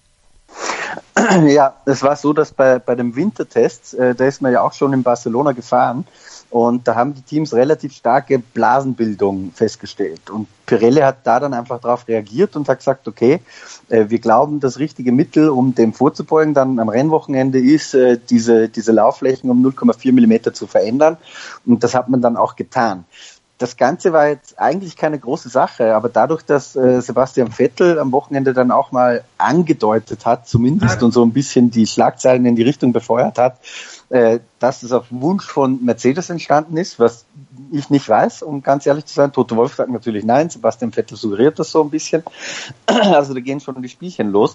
Ja, es war so, dass bei dem Wintertest, da ist man ja auch schon in Barcelona gefahren, und da haben die Teams relativ starke Blasenbildung festgestellt. Und Pirelli hat da dann einfach darauf reagiert und hat gesagt, okay, wir glauben, das richtige Mittel, um dem vorzubeugen, dann am Rennwochenende ist, diese Laufflächen um 0,4 Millimeter zu verändern. Und das hat man dann auch getan. Das Ganze war jetzt eigentlich keine große Sache, aber dadurch, dass Sebastian Vettel am Wochenende dann auch mal angedeutet hat, zumindest, und so ein bisschen die Schlagzeilen in die Richtung befeuert hat, dass es auf Wunsch von Mercedes entstanden ist, was ich nicht weiß, um ganz ehrlich zu sein. Toto Wolff sagt natürlich nein, Sebastian Vettel suggeriert das so ein bisschen. Also da gehen schon die Spielchen los.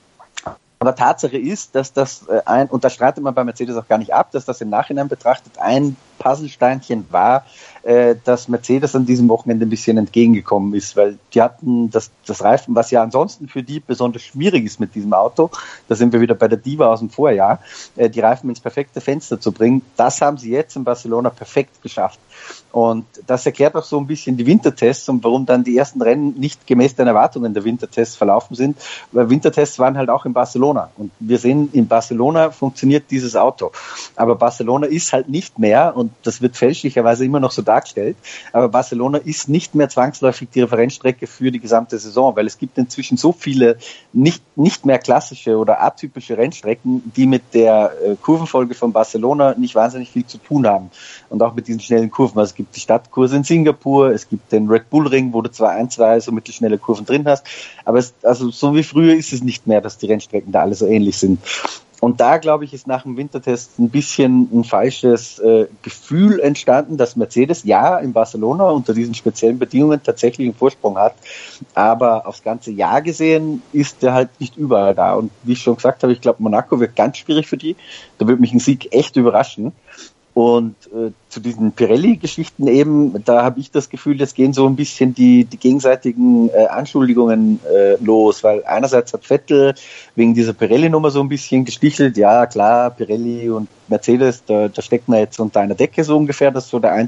Aber Tatsache ist, dass das und da streitet man bei Mercedes auch gar nicht ab, dass das im Nachhinein betrachtet ein Puzzlesteinchen war, dass Mercedes an diesem Wochenende ein bisschen entgegengekommen ist, weil die hatten das Reifen, was ja ansonsten für die besonders schwierig ist mit diesem Auto, da sind wir wieder bei der Diva aus dem Vorjahr, die Reifen ins perfekte Fenster zu bringen, das haben sie jetzt in Barcelona perfekt geschafft. Und das erklärt auch so ein bisschen die Wintertests und warum dann die ersten Rennen nicht gemäß den Erwartungen der Wintertests verlaufen sind, weil Wintertests waren halt auch in Barcelona. Und wir sehen, in Barcelona funktioniert dieses Auto. Aber Barcelona ist halt nicht mehr, und das wird fälschlicherweise immer noch so dargestellt, aber Barcelona ist nicht mehr zwangsläufig die Referenzstrecke für die gesamte Saison, weil es gibt inzwischen so viele nicht mehr klassische oder atypische Rennstrecken, die mit der Kurvenfolge von Barcelona nicht wahnsinnig viel zu tun haben. Und auch mit diesen schnellen Kurven. Also es gibt die Stadtkurse in Singapur, es gibt den Red Bull Ring, wo du zwar 2 so mittelschnelle Kurven drin hast, aber also so wie früher ist es nicht mehr, dass die Rennstrecken da alle so ähnlich sind. Und da, glaube ich, ist nach dem Wintertest ein bisschen ein falsches Gefühl entstanden, dass Mercedes ja in Barcelona unter diesen speziellen Bedingungen tatsächlich einen Vorsprung hat, aber aufs ganze Jahr gesehen ist der halt nicht überall da. Und wie ich schon gesagt habe, ich glaube, Monaco wird ganz schwierig für die. Da wird mich ein Sieg echt überraschen. Und zu diesen Pirelli-Geschichten eben, da habe ich das Gefühl, jetzt gehen so ein bisschen die gegenseitigen Anschuldigungen los, weil einerseits hat Vettel wegen dieser Pirelli-Nummer so ein bisschen gestichelt, ja klar, Pirelli und Mercedes, da steckt man jetzt unter einer Decke so ungefähr, das ist so der Eindruck,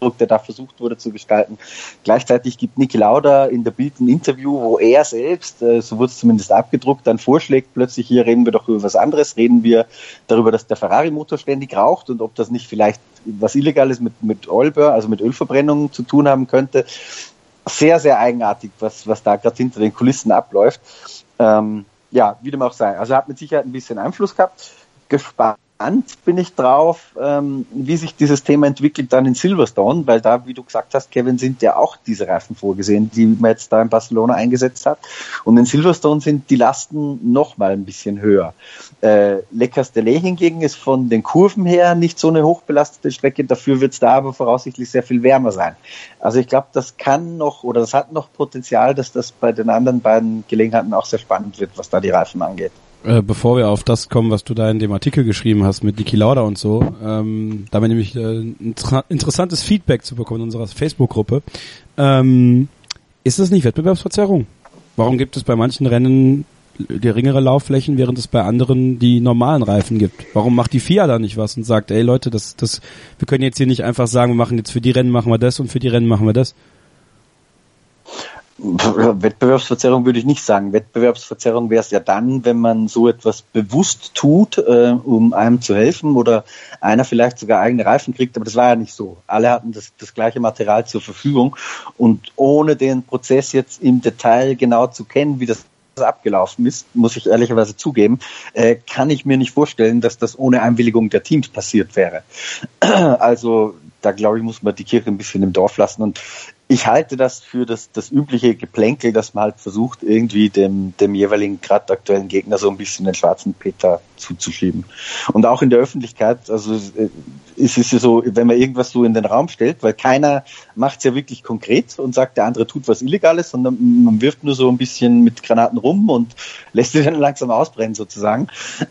der da versucht wurde zu gestalten. Gleichzeitig gibt Niki Lauda in der Bild ein Interview, wo er selbst, so wurde es zumindest abgedruckt, dann vorschlägt, plötzlich hier reden wir doch über was anderes, reden wir darüber, dass der Ferrari-Motor ständig raucht und ob das nicht vielleicht was Illegales mit Oilburn, also mit Ölverbrennung zu tun haben könnte. Sehr, sehr eigenartig, was da gerade hinter den Kulissen abläuft. Ja, wie dem auch sei. Also hat mit Sicherheit ein bisschen Einfluss gehabt. Gespannt bin ich drauf, wie sich dieses Thema entwickelt dann in Silverstone, weil da, wie du gesagt hast, Kevin, sind ja auch diese Reifen vorgesehen, die man jetzt da in Barcelona eingesetzt hat. Und in Silverstone sind die Lasten noch mal ein bisschen höher. Le Castellet hingegen ist von den Kurven her nicht so eine hochbelastete Strecke, dafür wird es da aber voraussichtlich sehr viel wärmer sein. Also ich glaube, das hat noch Potenzial, dass das bei den anderen beiden Gelegenheiten auch sehr spannend wird, was da die Reifen angeht. Bevor wir auf das kommen, was du da in dem Artikel geschrieben hast mit Niki Lauda und so, da war nämlich interessantes Feedback zu bekommen in unserer Facebook-Gruppe. Ist das nicht Wettbewerbsverzerrung? Warum gibt es bei manchen Rennen geringere Laufflächen, während es bei anderen die normalen Reifen gibt? Warum macht die FIA da nicht was und sagt, ey Leute, wir können jetzt hier nicht einfach sagen, wir machen jetzt für die Rennen machen wir das und für die Rennen machen wir das? Wettbewerbsverzerrung würde ich nicht sagen. Wettbewerbsverzerrung wäre es ja dann, wenn man so etwas bewusst tut, um einem zu helfen oder einer vielleicht sogar eigene Reifen kriegt, aber das war ja nicht so. Alle hatten das gleiche Material zur Verfügung und ohne den Prozess jetzt im Detail genau zu kennen, wie das abgelaufen ist, muss ich ehrlicherweise zugeben, kann ich mir nicht vorstellen, dass das ohne Einwilligung der Teams passiert wäre. Also da glaube ich, muss man die Kirche ein bisschen im Dorf lassen und ich halte das für das übliche Geplänkel, dass man halt versucht, irgendwie dem jeweiligen gerade aktuellen Gegner so ein bisschen den schwarzen Peter zuzuschieben. Und auch in der Öffentlichkeit, also es ist ja so, wenn man irgendwas so in den Raum stellt, weil keiner macht es ja wirklich konkret und sagt, der andere tut was Illegales, sondern man wirft nur so ein bisschen mit Granaten rum und lässt sie dann langsam ausbrennen sozusagen.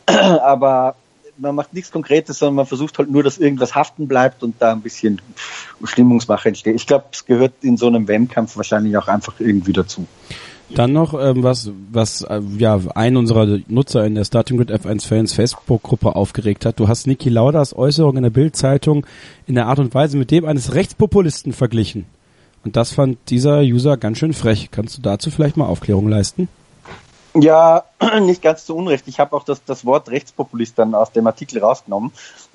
Aber man macht nichts Konkretes, sondern man versucht halt nur, dass irgendwas haften bleibt und da ein bisschen Stimmungsmache entsteht. Ich glaube, es gehört in so einem WM-Kampf wahrscheinlich auch einfach irgendwie dazu. Dann noch was ein unserer Nutzer in der Starting Grid F1 Fans Facebook-Gruppe aufgeregt hat. Du hast Niki Laudas Äußerung in der Bild-Zeitung in der Art und Weise mit dem eines Rechtspopulisten verglichen. Und das fand dieser User ganz schön frech. Kannst du dazu vielleicht mal Aufklärung leisten? Ja, nicht ganz zu Unrecht. Ich habe auch das Wort Rechtspopulist dann aus dem Artikel rausgenommen.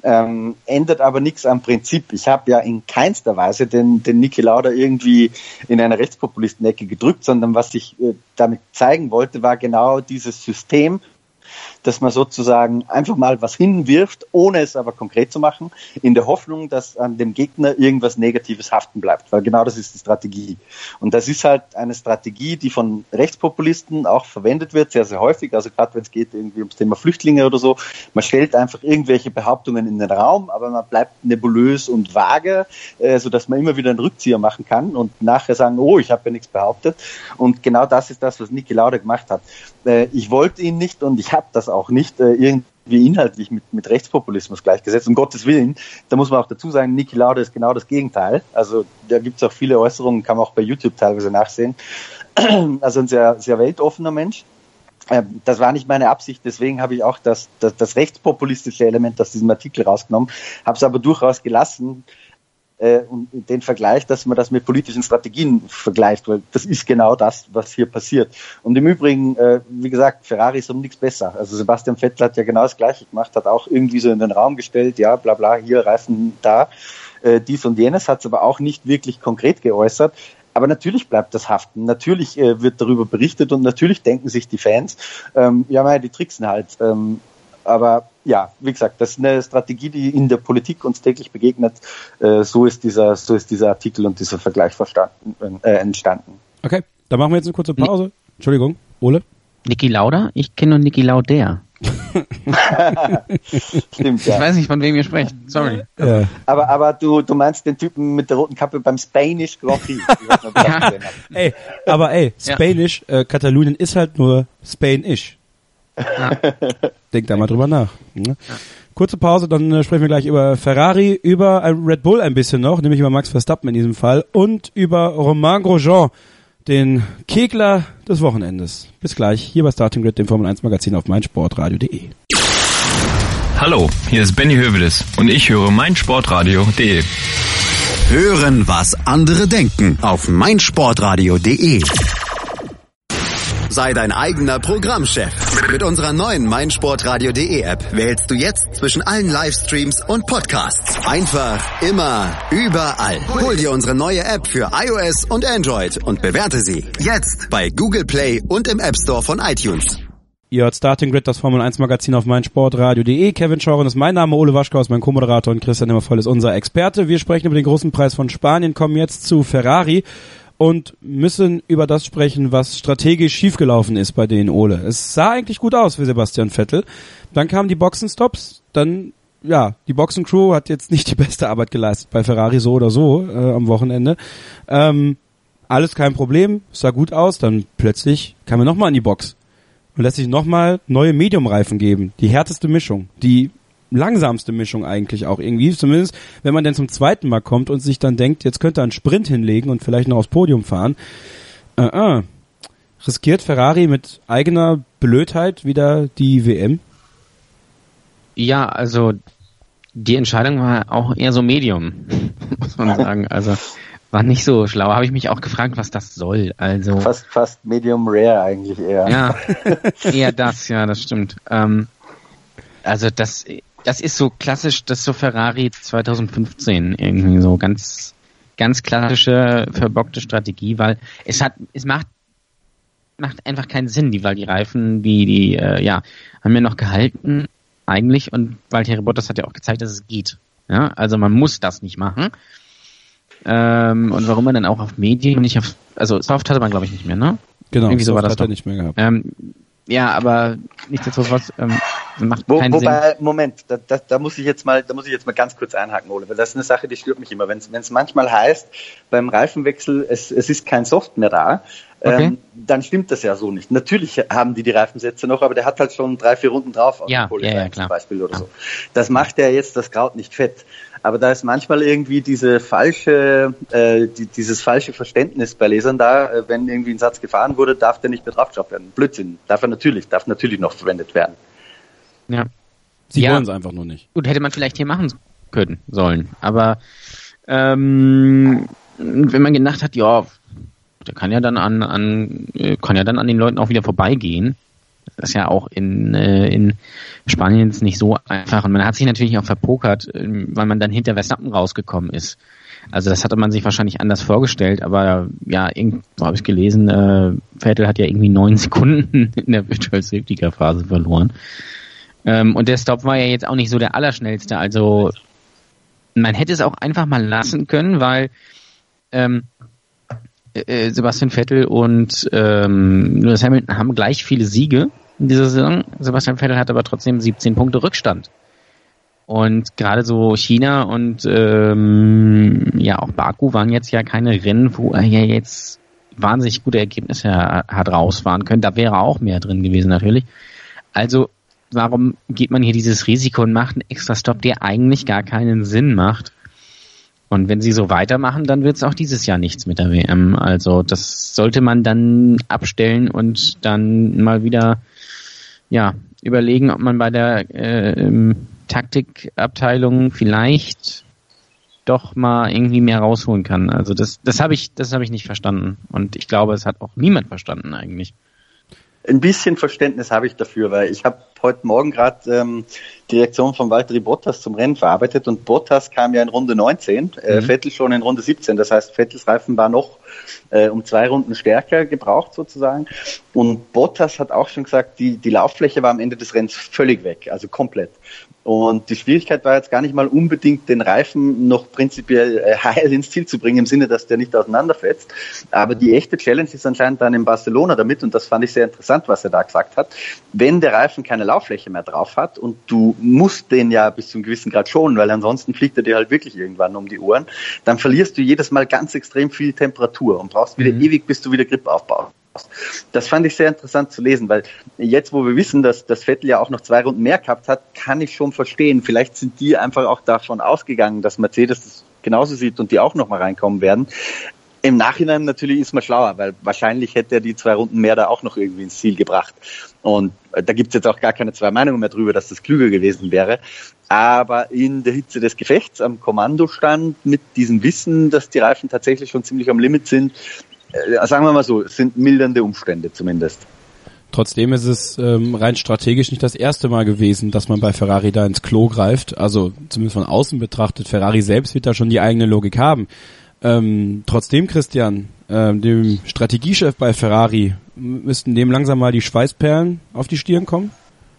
Ändert aber nichts am Prinzip. Ich habe ja in keinster Weise den Niki Lauda irgendwie in eine Rechtspopulisten-Ecke gedrückt, sondern was ich damit zeigen wollte, war genau dieses System, dass man sozusagen einfach mal was hinwirft, ohne es aber konkret zu machen, in der Hoffnung, dass an dem Gegner irgendwas Negatives haften bleibt, weil genau das ist die Strategie. Und das ist halt eine Strategie, die von Rechtspopulisten auch verwendet wird, sehr, sehr häufig, also gerade wenn es geht irgendwie ums Thema Flüchtlinge oder so, man stellt einfach irgendwelche Behauptungen in den Raum, aber man bleibt nebulös und vage, sodass man immer wieder einen Rückzieher machen kann und nachher sagen, oh, ich habe ja nichts behauptet. Und genau das ist das, was Niki Lauda gemacht hat. Ich wollte ihn nicht und ich habe das auch nicht irgendwie inhaltlich mit Rechtspopulismus gleichgesetzt, um Gottes Willen. Da muss man auch dazu sagen, Niki Lauda ist genau das Gegenteil. Also da gibt es auch viele Äußerungen, kann man auch bei YouTube teilweise nachsehen. Also ein sehr, sehr weltoffener Mensch. Das war nicht meine Absicht, deswegen habe ich auch das rechtspopulistische Element aus diesem Artikel rausgenommen, habe es aber durchaus gelassen, und den Vergleich, dass man das mit politischen Strategien vergleicht, weil das ist genau das, was hier passiert. Und im Übrigen, wie gesagt, Ferrari ist um nichts besser. Also Sebastian Vettel hat ja genau das Gleiche gemacht, hat auch irgendwie so in den Raum gestellt, ja, bla bla, hier Reifen da, dies und jenes, hat es aber auch nicht wirklich konkret geäußert. Aber natürlich bleibt das haften, natürlich wird darüber berichtet und natürlich denken sich die Fans, die tricksen halt. Aber ja, wie gesagt, das ist eine Strategie, die in der Politik uns täglich begegnet. So ist dieser Artikel und dieser Vergleich entstanden. Okay, dann machen wir jetzt eine kurze Pause. Entschuldigung, Ole? Niki Lauda? Ich kenne nur Niki Lauda. Stimmt, ja. Ich weiß nicht, von wem ihr sprecht. Sorry. Ja. Aber du meinst den Typen mit der roten Kappe beim Spanish Grand Prix. Spanish, Katalonien ist halt nur Spanish. Ja. Denk da mal drüber nach. Ne? Ja. Kurze Pause, dann sprechen wir gleich über Ferrari, über Red Bull ein bisschen noch, nämlich über Max Verstappen in diesem Fall und über Romain Grosjean, den Kegler des Wochenendes. Bis gleich hier bei Starting Grid, dem Formel 1 Magazin auf meinsportradio.de. Hallo, hier ist Benny Hövedes und ich höre meinsportradio.de. Hören, was andere denken auf meinsportradio.de. Sei dein eigener Programmchef. Mit unserer neuen meinsportradio.de App wählst du jetzt zwischen allen Livestreams und Podcasts. Einfach, immer, überall. Hol dir unsere neue App für iOS und Android und bewerte sie jetzt bei Google Play und im App Store von iTunes. Ihr hört Starting Grid, das Formel 1 Magazin auf meinsportradio.de. Kevin Scheuren ist mein Name, Ole Waschkau ist mein Co-Moderator und Christian Immervoll ist unser Experte. Wir sprechen über den großen Preis von Spanien, kommen jetzt zu Ferrari und müssen über das sprechen, was strategisch schiefgelaufen ist bei denen, Ole. Es sah eigentlich gut aus für Sebastian Vettel. Dann kamen die Boxenstops, dann, ja, die Boxencrew hat jetzt nicht die beste Arbeit geleistet bei Ferrari, so oder so, am Wochenende. Alles kein Problem, sah gut aus, dann plötzlich kam er nochmal in die Box und lässt sich nochmal neue Medium-Reifen geben. Die härteste Mischung, die langsamste Mischung eigentlich auch irgendwie, zumindest wenn man denn zum zweiten Mal kommt und sich dann denkt, jetzt könnte er einen Sprint hinlegen und vielleicht noch aufs Podium fahren. Riskiert Ferrari mit eigener Blödheit wieder die WM? Ja, also die Entscheidung war auch eher so Medium, muss man sagen. Also war nicht so schlau. Habe ich mich auch gefragt, was das soll. Also fast Medium Rare eigentlich eher. Ja, eher das, ja, das stimmt. Also das ist so klassisch, das ist so Ferrari 2015 irgendwie so ganz klassische verbockte Strategie, weil es macht einfach keinen Sinn, weil die Reifen, haben ja noch gehalten eigentlich und Valtteri Bottas hat ja auch gezeigt, dass es geht. Ja, also man muss das nicht machen. Und warum man dann auch auf Medien und nicht auf, also Soft hatte man glaube ich nicht mehr, ne? Genau, irgendwie so war das hat er nicht mehr gehabt. Ja, aber nichtsdestotrotz macht keinen Sinn. Wobei, Moment, da muss ich jetzt mal ganz kurz einhaken, Ole, weil das ist eine Sache, die stört mich immer. Wenn es manchmal heißt, beim Reifenwechsel, es ist kein Soft mehr da, okay, dann stimmt das ja so nicht. Natürlich haben die Reifensätze noch, aber der hat halt schon 3-4 Runden drauf, auf dem Polyreifen zum Beispiel oder so. Das macht ja jetzt das Kraut nicht fett. Aber da ist manchmal irgendwie dieses falsche Verständnis bei Lesern da, wenn irgendwie ein Satz gefahren wurde, darf der nicht mehr draufgeschaut werden. Blödsinn. Darf natürlich noch verwendet werden. Ja. Sie wollen es einfach nur nicht. Gut, hätte man vielleicht hier machen sollen. Aber wenn man gedacht hat, ja, der kann ja dann an den Leuten auch wieder vorbeigehen. Das ist ja auch in Spanien nicht so einfach. Und man hat sich natürlich auch verpokert, weil man dann hinter Verstappen rausgekommen ist. Also das hatte man sich wahrscheinlich anders vorgestellt, aber ja, irgendwo habe ich gelesen, Vettel hat ja irgendwie 9 Sekunden in der Virtual Safety Car Phase verloren. Und der Stop war ja jetzt auch nicht so der allerschnellste. Also man hätte es auch einfach mal lassen können, weil Sebastian Vettel und Lewis Hamilton haben gleich viele Siege in dieser Saison. Sebastian Vettel hat aber trotzdem 17 Punkte Rückstand. Und gerade so China und auch Baku waren jetzt ja keine Rennen, wo er ja jetzt wahnsinnig gute Ergebnisse hat rausfahren können. Da wäre auch mehr drin gewesen natürlich. Also warum geht man hier dieses Risiko und macht einen extra Stopp, der eigentlich gar keinen Sinn macht? Und wenn sie so weitermachen, dann wird es auch dieses Jahr nichts mit der WM. Also das sollte man dann abstellen und dann mal wieder überlegen, ob man bei der Taktikabteilung vielleicht doch mal irgendwie mehr rausholen kann. Also das habe ich nicht verstanden. Und ich glaube, es hat auch niemand verstanden eigentlich. Ein bisschen Verständnis habe ich dafür, weil ich habe heute Morgen gerade die Reaktion von Valtteri Bottas zum Rennen verarbeitet und Bottas kam ja in Runde 19, Vettel schon in Runde 17. Das heißt, Vettels Reifen war noch um 2 Runden stärker gebraucht sozusagen. Und Bottas hat auch schon gesagt, die Lauffläche war am Ende des Rennens völlig weg, also komplett. Und die Schwierigkeit war jetzt gar nicht mal unbedingt, den Reifen noch prinzipiell heil ins Ziel zu bringen, im Sinne, dass der nicht auseinanderfetzt. Aber die echte Challenge ist anscheinend dann in Barcelona damit, und das fand ich sehr interessant, was er da gesagt hat, wenn der Reifen keine Lauffläche mehr drauf hat und du musst den ja bis zu einem gewissen Grad schonen, weil ansonsten fliegt er dir halt wirklich irgendwann um die Ohren, dann verlierst du jedes Mal ganz extrem viel Temperatur und brauchst wieder ewig, bis du wieder Grip aufbaust. Das fand ich sehr interessant zu lesen, weil jetzt, wo wir wissen, dass das Vettel ja auch noch 2 Runden mehr gehabt hat, kann ich schon verstehen. Vielleicht sind die einfach auch davon ausgegangen, dass Mercedes das genauso sieht und die auch noch mal reinkommen werden. Im Nachhinein natürlich ist man schlauer, weil wahrscheinlich hätte er die 2 Runden mehr da auch noch irgendwie ins Ziel gebracht. Und da gibt's jetzt auch gar keine 2 Meinungen mehr drüber, dass das klüger gewesen wäre. Aber in der Hitze des Gefechts am Kommandostand mit diesem Wissen, dass die Reifen tatsächlich schon ziemlich am Limit sind, sagen wir mal so, es sind mildernde Umstände zumindest. Trotzdem ist es rein strategisch nicht das erste Mal gewesen, dass man bei Ferrari da ins Klo greift. Also zumindest von außen betrachtet, Ferrari selbst wird da schon die eigene Logik haben. Trotzdem, Christian, dem Strategiechef bei Ferrari, müssten dem langsam mal die Schweißperlen auf die Stirn kommen?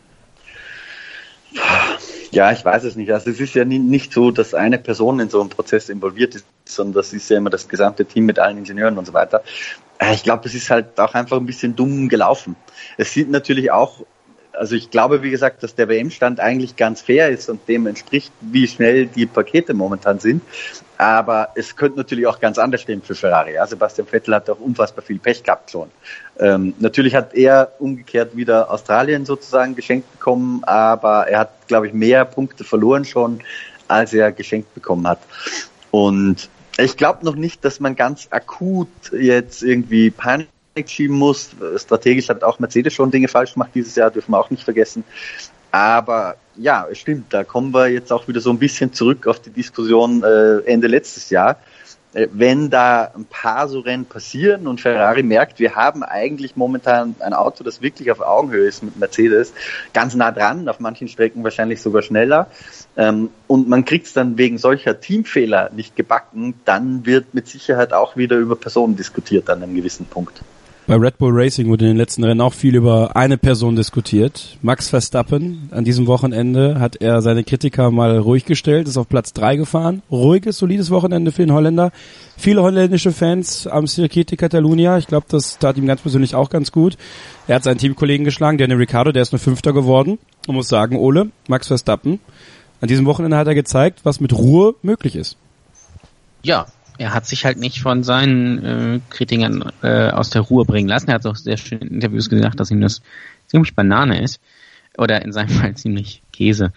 Ja, ich weiß es nicht. Also es ist ja nicht so, dass eine Person in so einem Prozess involviert ist, sondern das ist ja immer das gesamte Team mit allen Ingenieuren und so weiter. Ich glaube, es ist halt auch einfach ein bisschen dumm gelaufen. Es sieht natürlich auch, also ich glaube, wie gesagt, dass der WM-Stand eigentlich ganz fair ist und dem entspricht, wie schnell die Pakete momentan sind. Aber es könnte natürlich auch ganz anders stehen für Ferrari. Ja, Sebastian Vettel hat auch unfassbar viel Pech gehabt schon. Natürlich hat er umgekehrt wieder Australien sozusagen geschenkt bekommen, aber er hat, glaube ich, mehr Punkte verloren schon, als er geschenkt bekommen hat. Und ich glaube noch nicht, dass man ganz akut jetzt irgendwie Panik schieben muss. Strategisch hat auch Mercedes schon Dinge falsch gemacht dieses Jahr, dürfen wir auch nicht vergessen. Aber ja, es stimmt, da kommen wir jetzt auch wieder so ein bisschen zurück auf die Diskussion Ende letztes Jahr. Wenn da ein paar so Rennen passieren und Ferrari merkt, wir haben eigentlich momentan ein Auto, das wirklich auf Augenhöhe ist mit Mercedes, ganz nah dran, auf manchen Strecken wahrscheinlich sogar schneller, und man kriegt es dann wegen solcher Teamfehler nicht gebacken, dann wird mit Sicherheit auch wieder über Personen diskutiert an einem gewissen Punkt. Bei Red Bull Racing wurde in den letzten Rennen auch viel über eine Person diskutiert. Max Verstappen. An diesem Wochenende hat er seine Kritiker mal ruhig gestellt, ist auf Platz 3 gefahren. Ruhiges, solides Wochenende für den Holländer. Viele holländische Fans am Circuit de Catalunya. Ich glaube, das tat ihm ganz persönlich auch ganz gut. Er hat seinen Teamkollegen geschlagen, Daniel Ricciardo, der ist nur Fünfter geworden. Man muss sagen, Ole, Max Verstappen. An diesem Wochenende hat er gezeigt, was mit Ruhe möglich ist. Ja. Er hat sich halt nicht von seinen Kritikern aus der Ruhe bringen lassen. Er hat auch sehr schön in Interviews gesagt, dass ihm das ziemlich Banane ist. Oder in seinem Fall ziemlich Käse.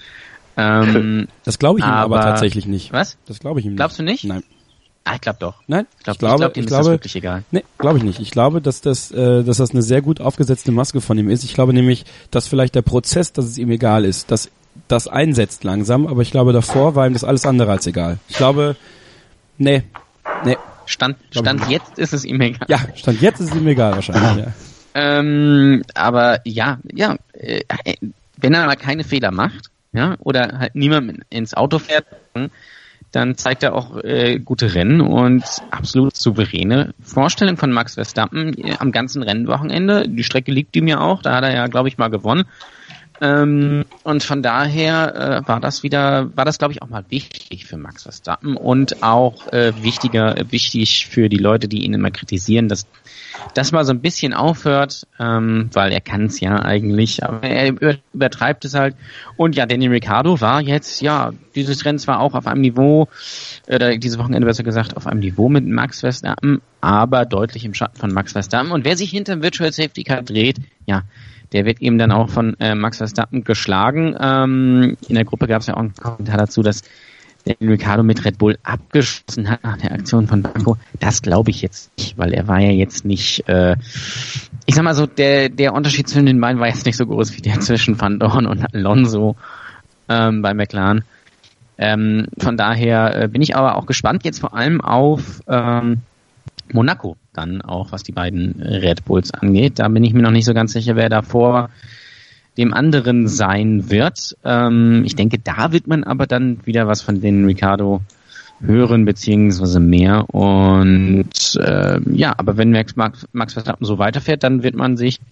Das glaube ich ihm aber tatsächlich nicht. Was? Das glaube ich ihm nicht. Glaubst du nicht? Nein. Ah, ich glaube doch. Nein, ich glaube, ihm ist das wirklich egal. Nee, glaube ich nicht. Ich glaube, dass das eine sehr gut aufgesetzte Maske von ihm ist. Ich glaube nämlich, dass vielleicht der Prozess, dass es ihm egal ist, dass das einsetzt langsam. Aber ich glaube, davor war ihm das alles andere als egal. Ich glaube, nee. Stand jetzt ist es ihm egal. Ja, Stand jetzt ist es ihm egal wahrscheinlich. Ja. Aber wenn er mal keine Fehler macht, ja, oder halt niemand ins Auto fährt, dann zeigt er auch gute Rennen und absolut souveräne Vorstellung von Max Verstappen am ganzen Rennwochenende. Die Strecke liegt ihm ja auch, da hat er ja, glaube ich, mal gewonnen. Und von daher war das, glaube ich, auch mal wichtig für Max Verstappen und auch wichtig für die Leute, die ihn immer kritisieren, dass das mal so ein bisschen aufhört, weil er kann es ja eigentlich, aber er übertreibt es halt. Und ja, Daniel Ricciardo war jetzt, ja, dieses Rennen zwar auch auf einem Niveau, oder dieses Wochenende besser gesagt, auf einem Niveau mit Max Verstappen, aber deutlich im Schatten von Max Verstappen. Und wer sich hinter dem Virtual Safety Car dreht, ja, der wird eben dann auch von Max Verstappen geschlagen. In der Gruppe gab es ja auch einen Kommentar dazu, dass Daniel Ricciardo mit Red Bull abgeschossen hat nach der Aktion von Baku. Das glaube ich jetzt nicht, weil er war ja jetzt nicht, ich sag mal so, der Unterschied zwischen den beiden war jetzt nicht so groß wie der zwischen Van Dorn und Alonso bei McLaren. Von daher bin ich aber auch gespannt jetzt vor allem auf Monaco dann auch, was die beiden Red Bulls angeht. Da bin ich mir noch nicht so ganz sicher, wer da vor dem anderen sein wird. Ich denke, da wird man aber dann wieder was von den Ricciardo hören, beziehungsweise mehr. Und aber wenn Max Verstappen so weiterfährt, dann wird man sich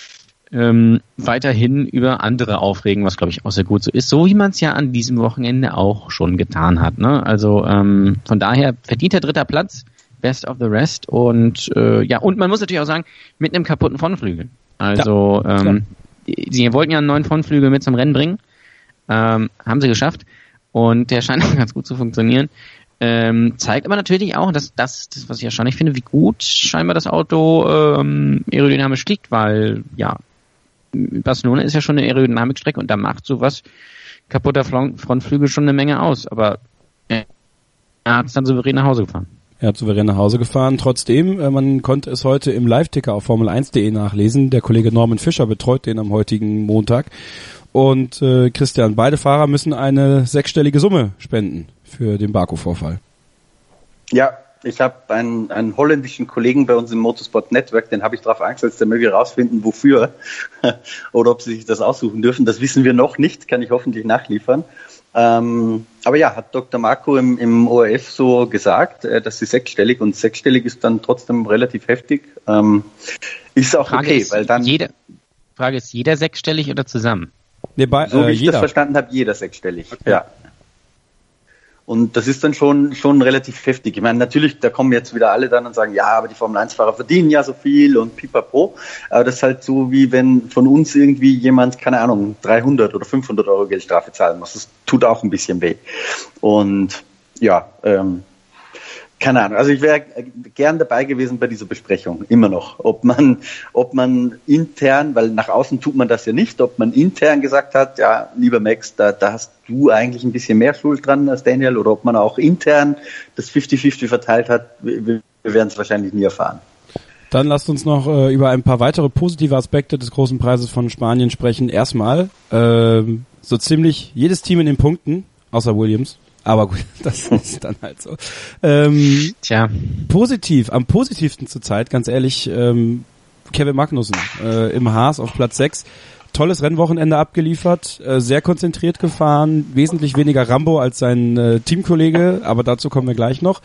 weiterhin über andere aufregen, was, glaube ich, auch sehr gut so ist. So wie man es ja an diesem Wochenende auch schon getan hat. Ne? Also von daher verdienter 3. Platz, Best of the Rest. Und und man muss natürlich auch sagen, mit einem kaputten Frontflügel. Also sie wollten ja einen neuen Frontflügel mit zum Rennen bringen. Haben sie geschafft. Und der scheint auch ganz gut zu funktionieren. Zeigt aber natürlich auch, dass das, was ich erstaunlich finde, wie gut scheinbar das Auto aerodynamisch liegt, weil Barcelona ist ja schon eine Aerodynamikstrecke und da macht sowas kaputter Frontflügel schon eine Menge aus. Aber er hat es dann souverän nach Hause gefahren. Er hat souverän nach Hause gefahren. Trotzdem, man konnte es heute im Live-Ticker auf Formel1.de nachlesen. Der Kollege Norman Fischer betreut den am heutigen Montag. Und Christian, beide Fahrer müssen eine 6-stellige Summe spenden für den Baku-Vorfall. Ja, ich habe einen holländischen Kollegen bei uns im Motorsport Network, den habe ich darauf angesetzt, der möge rausfinden, wofür oder ob sie sich das aussuchen dürfen. Das wissen wir noch nicht, kann ich hoffentlich nachliefern. Aber ja, hat Dr. Marco im ORF so gesagt, dass sie 6-stellig und 6-stellig ist dann trotzdem relativ heftig. Ist auch Frage okay, ist, weil dann... Frage ist, jeder 6-stellig oder zusammen? Nee, so wie ich das verstanden habe, jeder 6-stellig. Okay. Ja. Und das ist dann schon relativ heftig. Ich meine, natürlich, da kommen jetzt wieder alle dann und sagen, ja, aber die Formel-1-Fahrer verdienen ja so viel und pipapo. Aber das ist halt so, wie wenn von uns irgendwie jemand, keine Ahnung, 300 oder 500 Euro Geldstrafe zahlen muss. Das tut auch ein bisschen weh. Und ja, keine Ahnung. Also ich wäre gern dabei gewesen bei dieser Besprechung, immer noch. Ob man intern, weil nach außen tut man das ja nicht, ob man intern gesagt hat, ja, lieber Max, da hast du eigentlich ein bisschen mehr Schuld dran als Daniel, oder ob man auch intern das 50-50 verteilt hat, wir werden es wahrscheinlich nie erfahren. Dann lasst uns noch über ein paar weitere positive Aspekte des großen Preises von Spanien sprechen. Erstmal, so ziemlich jedes Team in den Punkten, außer Williams. Aber gut, das ist dann halt so. Tja. Am positivsten zurzeit, ganz ehrlich, Kevin Magnussen im Haas auf Platz 6. Tolles Rennwochenende abgeliefert, sehr konzentriert gefahren, wesentlich weniger Rambo als sein Teamkollege, aber dazu kommen wir gleich noch.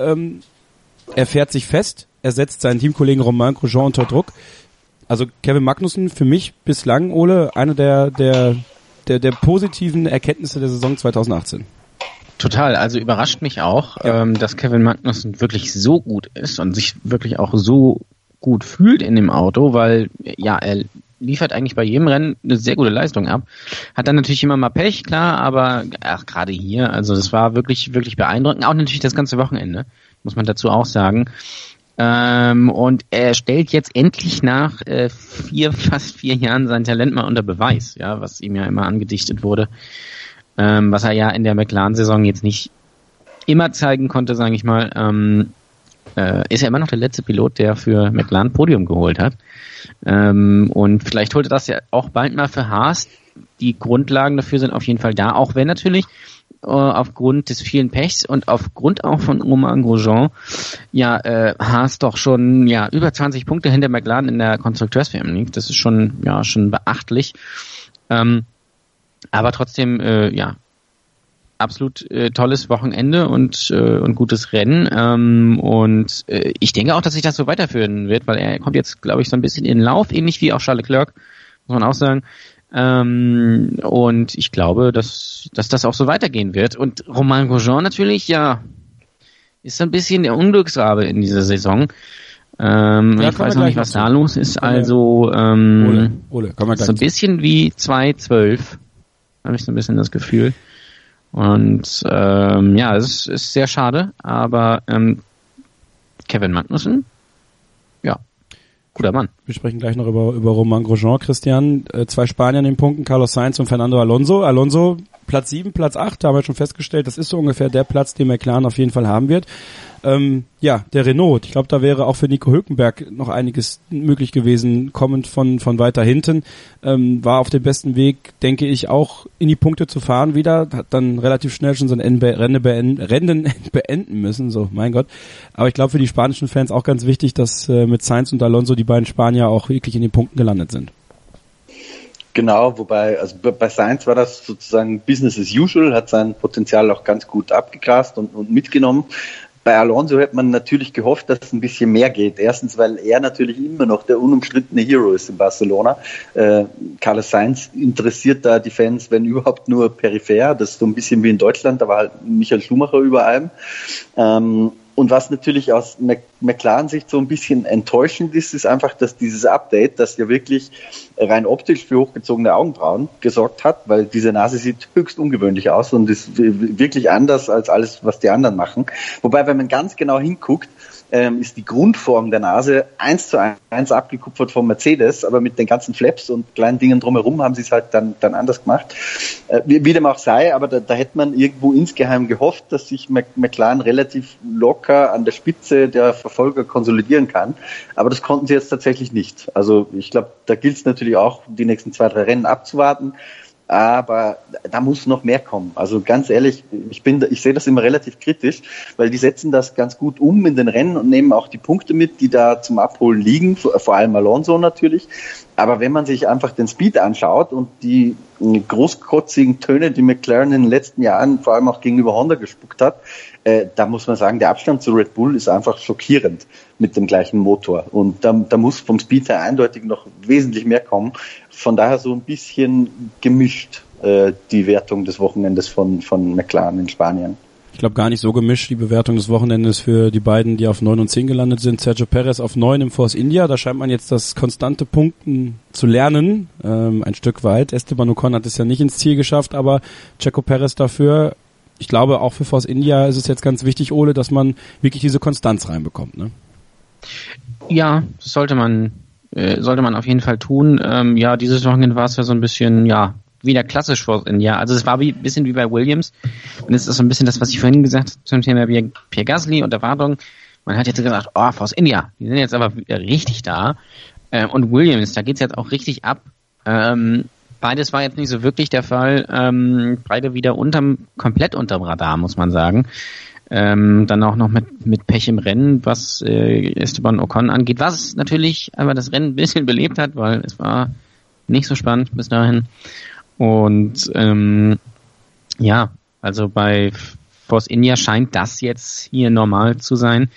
Er fährt sich fest, er setzt seinen Teamkollegen Romain Grosjean unter Druck. Also Kevin Magnussen für mich bislang, Ole, eine der positiven Erkenntnisse der Saison 2018. Total, also überrascht mich auch, dass Kevin Magnussen wirklich so gut ist und sich wirklich auch so gut fühlt in dem Auto, weil ja, er liefert eigentlich bei jedem Rennen eine sehr gute Leistung ab. Hat dann natürlich immer mal Pech, klar, aber gerade hier, also das war wirklich, wirklich beeindruckend. Auch natürlich das ganze Wochenende, muss man dazu auch sagen. Und er stellt jetzt endlich nach fast 4 Jahren sein Talent mal unter Beweis, ja, was ihm ja immer angedichtet wurde. Was er ja in der McLaren-Saison jetzt nicht immer zeigen konnte, sage ich mal, ist er immer noch der letzte Pilot, der für McLaren Podium geholt hat. Und vielleicht holt er das ja auch bald mal für Haas. Die Grundlagen dafür sind auf jeden Fall da, auch wenn natürlich aufgrund des vielen Pechs und aufgrund auch von Romain Grosjean Haas doch schon über 20 Punkte hinter McLaren in der Konstrukteurs-WM liegt. Das ist schon beachtlich. Aber trotzdem, absolut tolles Wochenende und gutes Rennen. Und ich denke auch, dass sich das so weiterführen wird, weil er kommt jetzt, glaube ich, so ein bisschen in den Lauf, ähnlich wie auch Charles Leclerc, muss man auch sagen. Und ich glaube, dass das auch so weitergehen wird. Und Romain Grosjean natürlich, ist so ein bisschen der Unglücksrabe in dieser Saison. Ich weiß noch nicht, was da los ist. Also Ole, so ein bisschen wie 2012. Habe ich so ein bisschen das Gefühl. Und es ist sehr schade, aber Kevin Magnussen, guter Mann. Wir sprechen gleich noch über Romain Grosjean, Christian. 2 Spanier in den Punkten, Carlos Sainz und Fernando Alonso. Alonso Platz 7, Platz 8, da haben wir schon festgestellt, das ist so ungefähr der Platz, den McLaren auf jeden Fall haben wird. Der Renault, ich glaube, da wäre auch für Nico Hülkenberg noch einiges möglich gewesen, kommend von weiter hinten, war auf dem besten Weg, denke ich, auch in die Punkte zu fahren wieder, hat dann relativ schnell schon sein Rennen beenden müssen, so, mein Gott. Aber ich glaube, für die spanischen Fans auch ganz wichtig, dass mit Sainz und Alonso die beiden Spanier auch wirklich in den Punkten gelandet sind. Genau, wobei, also bei Sainz war das sozusagen Business as usual, hat sein Potenzial auch ganz gut abgegrast und mitgenommen. Bei Alonso hätte man natürlich gehofft, dass es ein bisschen mehr geht. Erstens, weil er natürlich immer noch der unumstrittene Hero ist in Barcelona. Carlos Sainz interessiert da die Fans, wenn überhaupt nur peripher. Das ist so ein bisschen wie in Deutschland, da war halt Michael Schumacher über allem. Und was natürlich aus McLaren-Sicht so ein bisschen enttäuschend ist einfach, dass dieses Update, das ja wirklich rein optisch für hochgezogene Augenbrauen gesorgt hat, weil diese Nase sieht höchst ungewöhnlich aus und ist wirklich anders als alles, was die anderen machen. Wobei, wenn man ganz genau hinguckt, ist die Grundform der Nase 1:1 abgekupfert vom Mercedes, aber mit den ganzen Flaps und kleinen Dingen drumherum haben sie es halt dann anders gemacht. Wie dem auch sei, aber da hätte man irgendwo insgeheim gehofft, dass sich McLaren relativ locker an der Spitze der Verfolger konsolidieren kann, aber das konnten sie jetzt tatsächlich nicht. Also ich glaube, da gilt es natürlich auch, die nächsten 2-3 Rennen abzuwarten. Aber da muss noch mehr kommen. Also ganz ehrlich, ich sehe das immer relativ kritisch, weil die setzen das ganz gut um in den Rennen und nehmen auch die Punkte mit, die da zum Abholen liegen, vor allem Alonso natürlich. Aber wenn man sich einfach den Speed anschaut und die großkotzigen Töne, die McLaren in den letzten Jahren vor allem auch gegenüber Honda gespuckt hat, da muss man sagen, der Abstand zu Red Bull ist einfach schockierend mit dem gleichen Motor. Und da muss vom Speed her eindeutig noch wesentlich mehr kommen. Von daher so ein bisschen gemischt die Wertung des Wochenendes von McLaren in Spanien. Ich glaube gar nicht so gemischt, die Bewertung des Wochenendes für die beiden, die auf 9 und 10 gelandet sind. Sergio Perez auf 9 im Force India, da scheint man jetzt das konstante Punkten zu lernen, ein Stück weit. Esteban Ocon hat es ja nicht ins Ziel geschafft, aber Checo Perez dafür. Ich glaube, auch für Force India ist es jetzt ganz wichtig, Ole, dass man wirklich diese Konstanz reinbekommt, ne? Ja, das sollte man auf jeden Fall tun. Dieses Wochenende war es ja so ein bisschen, wieder klassisch Force India. Also es war ein bisschen wie bei Williams. Und es ist so ein bisschen das, was ich vorhin gesagt habe zum Thema Pierre Gasly und Erwartung. Man hat jetzt gesagt, Force India, die sind jetzt aber wieder richtig da. Und Williams, da geht's jetzt auch richtig ab. Beides war jetzt nicht so wirklich der Fall. Beide wieder komplett unterm Radar, muss man sagen. Dann auch noch mit Pech im Rennen, was Esteban Ocon angeht, was natürlich aber das Rennen ein bisschen belebt hat, weil es war nicht so spannend bis dahin. Und also bei Force India scheint das jetzt hier normal zu sein.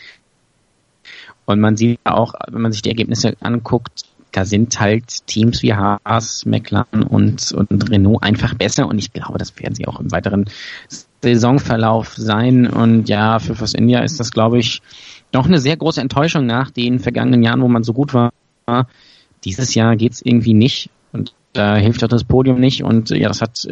Und man sieht auch, wenn man sich die Ergebnisse anguckt, da sind halt Teams wie Haas, McLaren und Renault einfach besser und ich glaube, das werden sie auch im weiteren Saisonverlauf sein. Und ja, für Force India ist das, glaube ich, doch eine sehr große Enttäuschung nach den vergangenen Jahren, wo man so gut war. Dieses Jahr geht's irgendwie nicht und da hilft auch das Podium nicht und das hat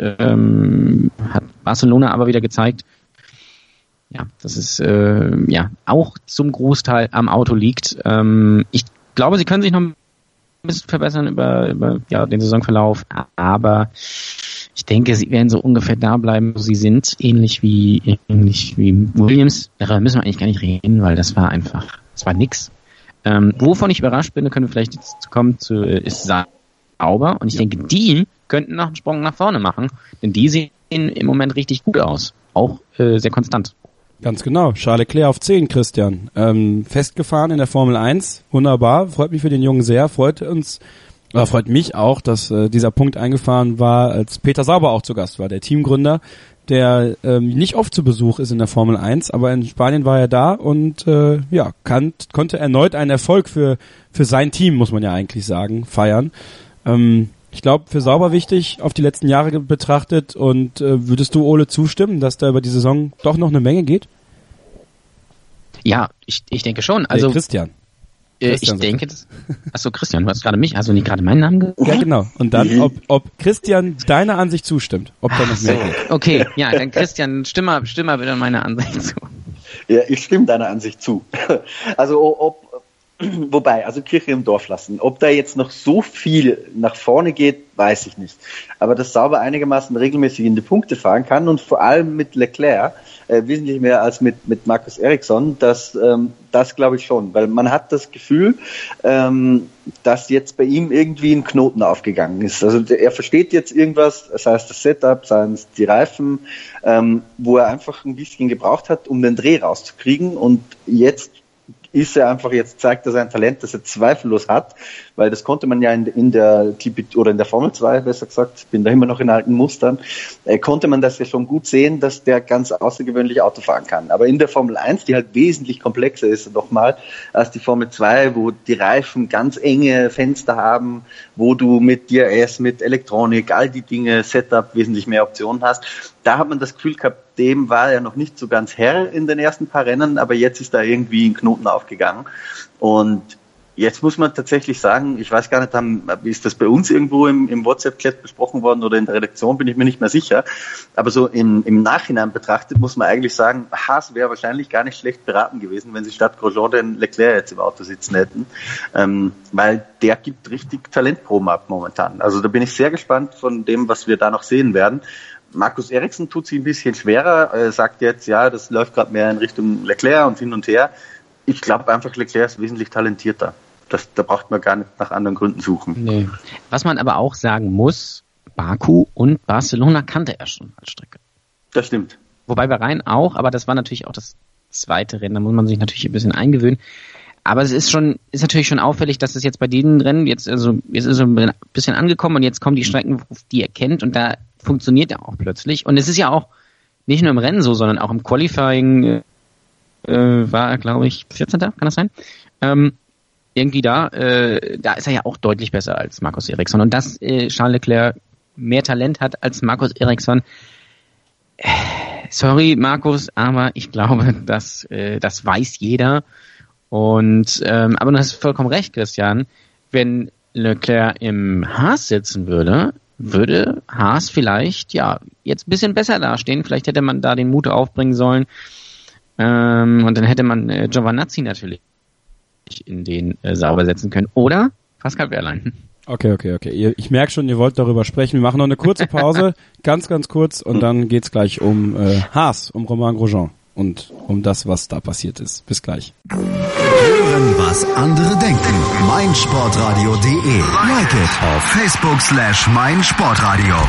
Barcelona aber wieder gezeigt. Ja, dass es auch zum Großteil am Auto liegt. Ich glaube, sie können sich noch ein bisschen verbessern über den Saisonverlauf, aber ich denke, sie werden so ungefähr da bleiben, wo sie sind, ähnlich wie Williams. Darüber müssen wir eigentlich gar nicht reden, weil das war nix. Wovon ich überrascht bin, da können wir vielleicht jetzt kommen ist Sauber und ich denke, die könnten noch einen Sprung nach vorne machen, denn die sehen im Moment richtig gut aus, auch sehr konstant. Ganz genau. Charles Leclerc auf 10, Christian. Festgefahren in der Formel 1. Wunderbar. Freut mich für den Jungen sehr. Freut mich auch, dass dieser Punkt eingefahren war, als Peter Sauber auch zu Gast war, der Teamgründer, der nicht oft zu Besuch ist in der Formel 1, aber in Spanien war er da und konnte erneut einen Erfolg für sein Team, muss man ja eigentlich sagen, feiern. Ich glaube, für Sauber wichtig, auf die letzten Jahre betrachtet und würdest du, Ole, zustimmen, dass da über die Saison doch noch eine Menge geht? Ja, ich denke schon. Also Christian. Ich denke, Christian, du hast gerade mich, also nicht gerade meinen Namen gesagt? Ja, genau. Und dann, ob Christian deiner Ansicht zustimmt, ob da noch mehr geht. Okay, ja, dann Christian, stimm mal bitte meiner Ansicht zu. Ja, ich stimme deiner Ansicht zu. Also wobei, Kirche im Dorf lassen. Ob da jetzt noch so viel nach vorne geht, weiß ich nicht. Aber dass Sauber einigermaßen regelmäßig in die Punkte fahren kann und vor allem mit Leclerc wesentlich mehr als mit Marcus Ericsson, das glaube ich schon. Weil man hat das Gefühl, dass jetzt bei ihm irgendwie ein Knoten aufgegangen ist. Also er versteht jetzt irgendwas, sei es das Setup, seien es die Reifen, wo er einfach ein bisschen gebraucht hat, um den Dreh rauszukriegen und jetzt zeigt er sein Talent, das er zweifellos hat, weil das konnte man ja in der Formel 2, besser gesagt, bin da immer noch in alten Mustern, konnte man das ja schon gut sehen, dass der ganz außergewöhnlich Auto fahren kann. Aber in der Formel 1, die halt wesentlich komplexer ist nochmal als die Formel 2, wo die Reifen ganz enge Fenster haben, wo du mit DRS, mit Elektronik, all die Dinge, Setup, wesentlich mehr Optionen hast, da hat man das Gefühl gehabt, dem war er noch nicht so ganz Herr in den ersten paar Rennen, aber jetzt ist da irgendwie ein Knoten aufgegangen. Und Jetzt muss man tatsächlich sagen, ich weiß gar nicht, ist das bei uns irgendwo im WhatsApp-Chat besprochen worden oder in der Redaktion, bin ich mir nicht mehr sicher. Aber so im Nachhinein betrachtet muss man eigentlich sagen, Haas wäre wahrscheinlich gar nicht schlecht beraten gewesen, wenn sie statt Grosjean den Leclerc jetzt im Auto sitzen hätten. Weil der gibt richtig Talentproben ab momentan. Also da bin ich sehr gespannt von dem, was wir da noch sehen werden. Markus Ericsson tut sich ein bisschen schwerer, sagt jetzt, ja, das läuft gerade mehr in Richtung Leclerc und hin und her. Ich glaube einfach, Leclerc ist wesentlich talentierter. Da braucht man gar nicht nach anderen Gründen suchen. Nee. Was man aber auch sagen muss, Baku und Barcelona kannte er schon als Strecke. Das stimmt. Wobei Bahrain auch, aber das war natürlich auch das zweite Rennen, da muss man sich natürlich ein bisschen eingewöhnen. Aber es ist natürlich schon auffällig, dass es jetzt bei den Rennen jetzt ist er ein bisschen angekommen und jetzt kommen die Strecken, die er kennt und da funktioniert er auch plötzlich. Und es ist ja auch nicht nur im Rennen so, sondern auch im Qualifying war er, glaube ich, 14. Kann das sein? Irgendwie da ist er ja auch deutlich besser als Markus Ericsson. Und dass Charles Leclerc mehr Talent hat als Markus Ericsson, sorry Markus, aber ich glaube, das weiß jeder. Und aber du hast vollkommen recht, Christian, wenn Leclerc im Haas sitzen würde Haas vielleicht jetzt ein bisschen besser dastehen. Vielleicht hätte man da den Mut aufbringen sollen. Und dann hätte man Giovinazzi natürlich in den sauber setzen können. Oder Pascal Wehrlein. Okay. Ich merke schon, ihr wollt darüber sprechen. Wir machen noch eine kurze Pause, ganz kurz, und dann geht's gleich um Haas, um Romain Grosjean und um das, was da passiert ist. Bis gleich. Hören, was andere denken. meinsportradio.de. Like it auf Facebook/meinsportradio.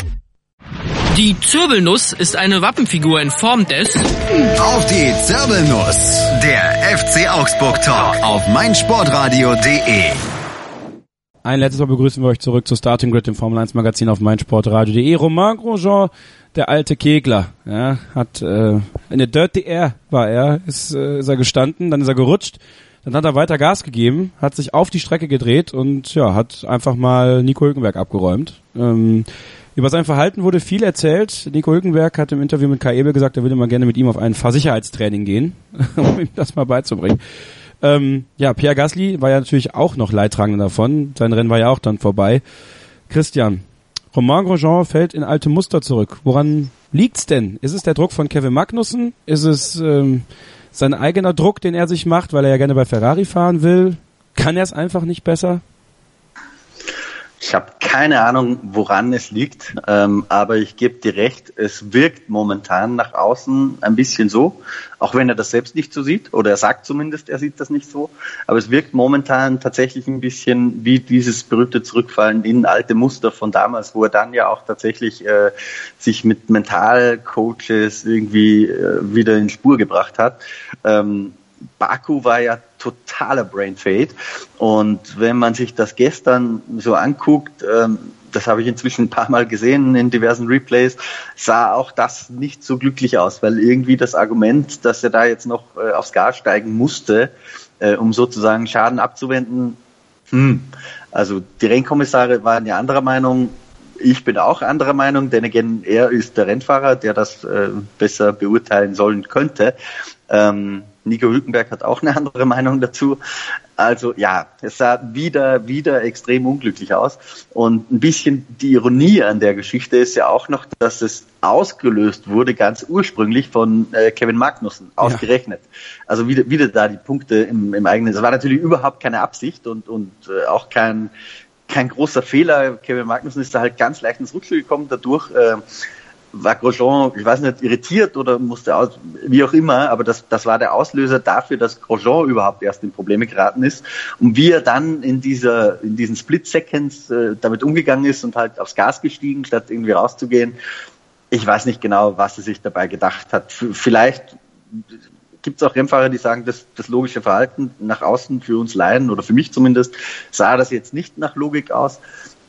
Die Zirbelnuss ist eine Wappenfigur in Form des... Auf die Zirbelnuss. Der FC Augsburg Talk auf meinsportradio.de. Ein letztes Mal begrüßen wir euch zurück zu Starting Grid, dem Formel 1 Magazin auf meinsportradio.de. Romain Grosjean, der alte Kegler, hat eine Dirty Air war er, ist er gestanden, dann ist er gerutscht, dann hat er weiter Gas gegeben, hat sich auf die Strecke gedreht und hat einfach mal Nico Hülkenberg abgeräumt. Über sein Verhalten wurde viel erzählt. Nico Hülkenberg hat im Interview mit Kai Ebel gesagt, er würde mal gerne mit ihm auf ein Fahrsicherheitstraining gehen, um ihm das mal beizubringen. Pierre Gasly war ja natürlich auch noch Leidtragender davon. Sein Rennen war ja auch dann vorbei. Christian, Romain Grosjean fällt in alte Muster zurück. Woran liegt's denn? Ist es der Druck von Kevin Magnussen? Ist es sein eigener Druck, den er sich macht, weil er ja gerne bei Ferrari fahren will? Kann er es einfach nicht besser? Ich habe keine Ahnung, woran es liegt, aber ich gebe dir recht, es wirkt momentan nach außen ein bisschen so, auch wenn er das selbst nicht so sieht, oder er sagt zumindest, er sieht das nicht so, aber es wirkt momentan tatsächlich ein bisschen wie dieses berühmte Zurückfallen in alte Muster von damals, wo er dann ja auch tatsächlich sich mit Mentalcoaches irgendwie wieder in Spur gebracht hat. Baku war ja totaler Brain Fade und wenn man sich das gestern so anguckt, das habe ich inzwischen ein paar Mal gesehen in diversen Replays, sah auch das nicht so glücklich aus, weil irgendwie das Argument, dass er da jetzt noch aufs Gas steigen musste, um sozusagen Schaden abzuwenden, also die Rennkommissare waren ja anderer Meinung, ich bin auch anderer Meinung, denn again, er ist der Rennfahrer, der das besser beurteilen sollen könnte. Nico Hülkenberg hat auch eine andere Meinung dazu. Also ja, es sah wieder extrem unglücklich aus. Und ein bisschen die Ironie an der Geschichte ist ja auch noch, dass es ausgelöst wurde, ganz ursprünglich von Kevin Magnussen, ausgerechnet. Ja. Also wieder da die Punkte im eigenen. Das war natürlich überhaupt keine Absicht und auch kein großer Fehler. Kevin Magnussen ist da halt ganz leicht ins Rutschen gekommen. Dadurch war Grosjean, ich weiß nicht, irritiert oder musste aus, wie auch immer, aber das war der Auslöser dafür, dass Grosjean überhaupt erst in Probleme geraten ist. Und wie er dann in diesen Split-Seconds damit umgegangen ist und halt aufs Gas gestiegen, statt irgendwie rauszugehen. Ich weiß nicht genau, was er sich dabei gedacht hat. Vielleicht gibt es auch Rennfahrer, die sagen, das logische Verhalten nach außen für uns Laien oder für mich zumindest, sah das jetzt nicht nach Logik aus.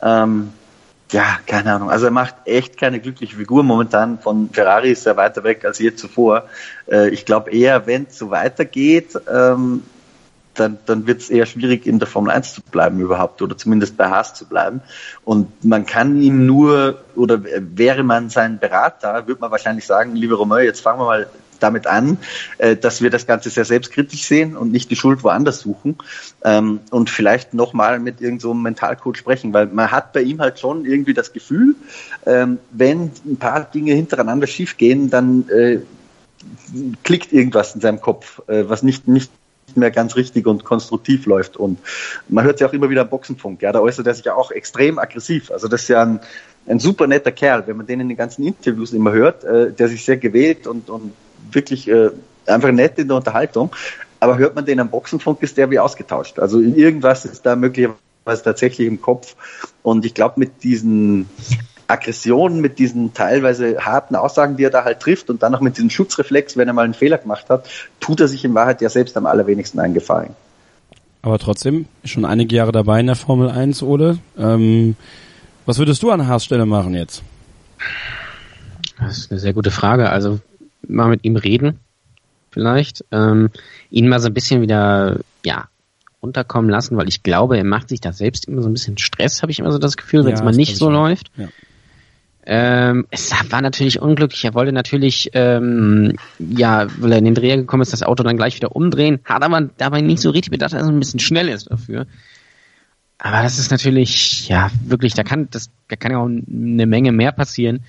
Ja, keine Ahnung. Also er macht echt keine glückliche Figur. Momentan von Ferrari ist er weiter weg als je zuvor. Ich glaube eher, wenn es so weitergeht, dann wird es eher schwierig, in der Formel 1 zu bleiben überhaupt oder zumindest bei Haas zu bleiben. Und man kann ihm nur, oder wäre man sein Berater, würde man wahrscheinlich sagen, lieber Romain, jetzt fahren wir mal damit an, dass wir das Ganze sehr selbstkritisch sehen und nicht die Schuld woanders suchen und vielleicht nochmal mit irgend so einem Mentalcoach sprechen, weil man hat bei ihm halt schon irgendwie das Gefühl, wenn ein paar Dinge hintereinander schief gehen, dann klickt irgendwas in seinem Kopf, was nicht mehr ganz richtig und konstruktiv läuft. Und man hört ja auch immer wieder am Boxenfunk, ja, da äußert er sich ja auch extrem aggressiv. Also das ist ja ein super netter Kerl, wenn man den in den ganzen Interviews immer hört, der sich sehr gewählt und wirklich einfach nett in der Unterhaltung. Aber hört man den am Boxenfunk, ist der wie ausgetauscht. Also irgendwas ist da möglicherweise tatsächlich im Kopf. Und ich glaube, mit diesen Aggressionen, mit diesen teilweise harten Aussagen, die er da halt trifft und dann noch mit diesem Schutzreflex, wenn er mal einen Fehler gemacht hat, tut er sich in Wahrheit ja selbst am allerwenigsten einen Gefallen. Aber trotzdem, schon einige Jahre dabei in der Formel 1, Ole. Was würdest du an Haas Stelle machen jetzt? Das ist eine sehr gute Frage. Also mal mit ihm reden vielleicht. Ihn mal so ein bisschen wieder, runterkommen lassen, weil ich glaube, er macht sich da selbst immer so ein bisschen Stress, habe ich immer so das Gefühl, wenn es mal nicht so läuft. Ja. Es war natürlich unglücklich. Er wollte natürlich, weil er in den Dreher gekommen ist, das Auto dann gleich wieder umdrehen, hat aber dabei nicht so richtig bedacht, dass er so ein bisschen schnell ist dafür. Aber das ist natürlich, wirklich, da kann ja auch eine Menge mehr passieren.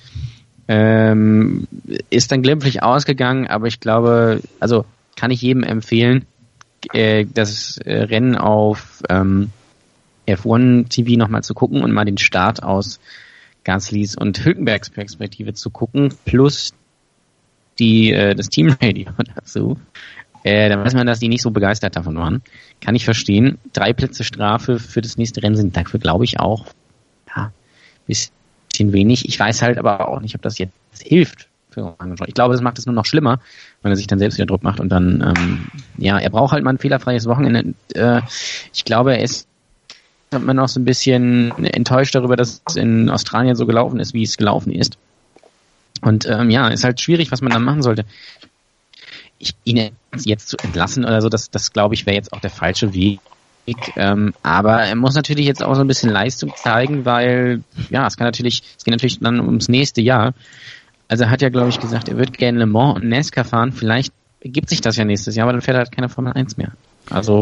Ist dann glimpflich ausgegangen, aber ich glaube, also kann ich jedem empfehlen, das Rennen auf F1 TV nochmal zu gucken und mal den Start aus Gaslys und Hülkenbergs Perspektive zu gucken, plus das Teamradio dazu. Da weiß man, dass die nicht so begeistert davon waren. Kann ich verstehen. 3 Plätze Strafe für das nächste Rennen sind dafür, glaube ich, auch ein bisschen wenig. Ich weiß halt aber auch nicht, ob das jetzt hilft. Ich glaube, das macht es nur noch schlimmer, wenn er sich dann selbst wieder Druck macht und dann, er braucht halt mal ein fehlerfreies Wochenende. Ich glaube, er ist man auch so ein bisschen enttäuscht darüber, dass es in Australien so gelaufen ist, wie es gelaufen ist. Und ist halt schwierig, was man dann machen sollte. Ihn jetzt zu entlassen oder so, das glaube ich, wäre jetzt auch der falsche Weg. Aber er muss natürlich jetzt auch so ein bisschen Leistung zeigen, weil es geht natürlich dann ums nächste Jahr. Also er hat ja, glaube ich, gesagt, er wird gerne Le Mans und NASCAR fahren. Vielleicht ergibt sich das ja nächstes Jahr, aber dann fährt er halt keine Formel 1 mehr. Also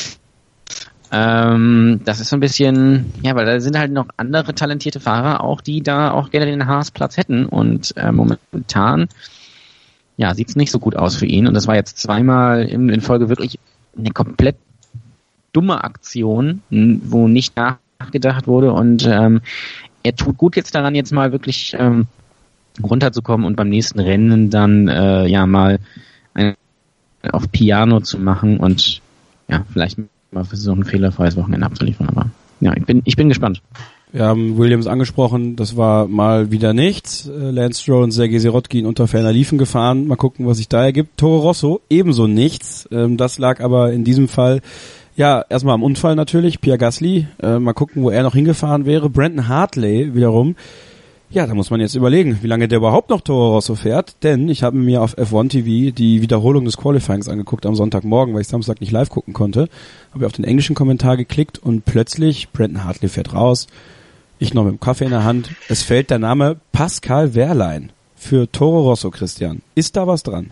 das ist so ein bisschen, weil da sind halt noch andere talentierte Fahrer auch, die da auch gerne den Haas-Platz hätten. Und momentan sieht's nicht so gut aus für ihn. Und das war jetzt zweimal in Folge wirklich eine komplett dumme Aktion, wo nicht nachgedacht wurde. Und er tut gut jetzt daran, jetzt mal wirklich runterzukommen und beim nächsten Rennen dann mal auf Piano zu machen und vielleicht mal versuchen, ein fehlerfreies Wochenende abzuliefern. Aber ich bin gespannt. Wir haben Williams angesprochen, das war mal wieder nichts. Lance Stroll und Sergej Sirotkin unter ferner Liefen gefahren. Mal gucken, was sich da ergibt. Toro Rosso ebenso nichts. Das lag aber in diesem Fall erstmal am Unfall natürlich. Pierre Gasly. Mal gucken, wo er noch hingefahren wäre. Brandon Hartley wiederum. Ja, da muss man jetzt überlegen, wie lange der überhaupt noch Toro Rosso fährt, denn ich habe mir auf F1 TV die Wiederholung des Qualifyings angeguckt am Sonntagmorgen, weil ich Samstag nicht live gucken konnte. Habe auf den englischen Kommentar geklickt und plötzlich, Brandon Hartley fährt raus, ich noch mit dem Kaffee in der Hand, es fällt der Name Pascal Wehrlein für Toro Rosso, Christian. Ist da was dran?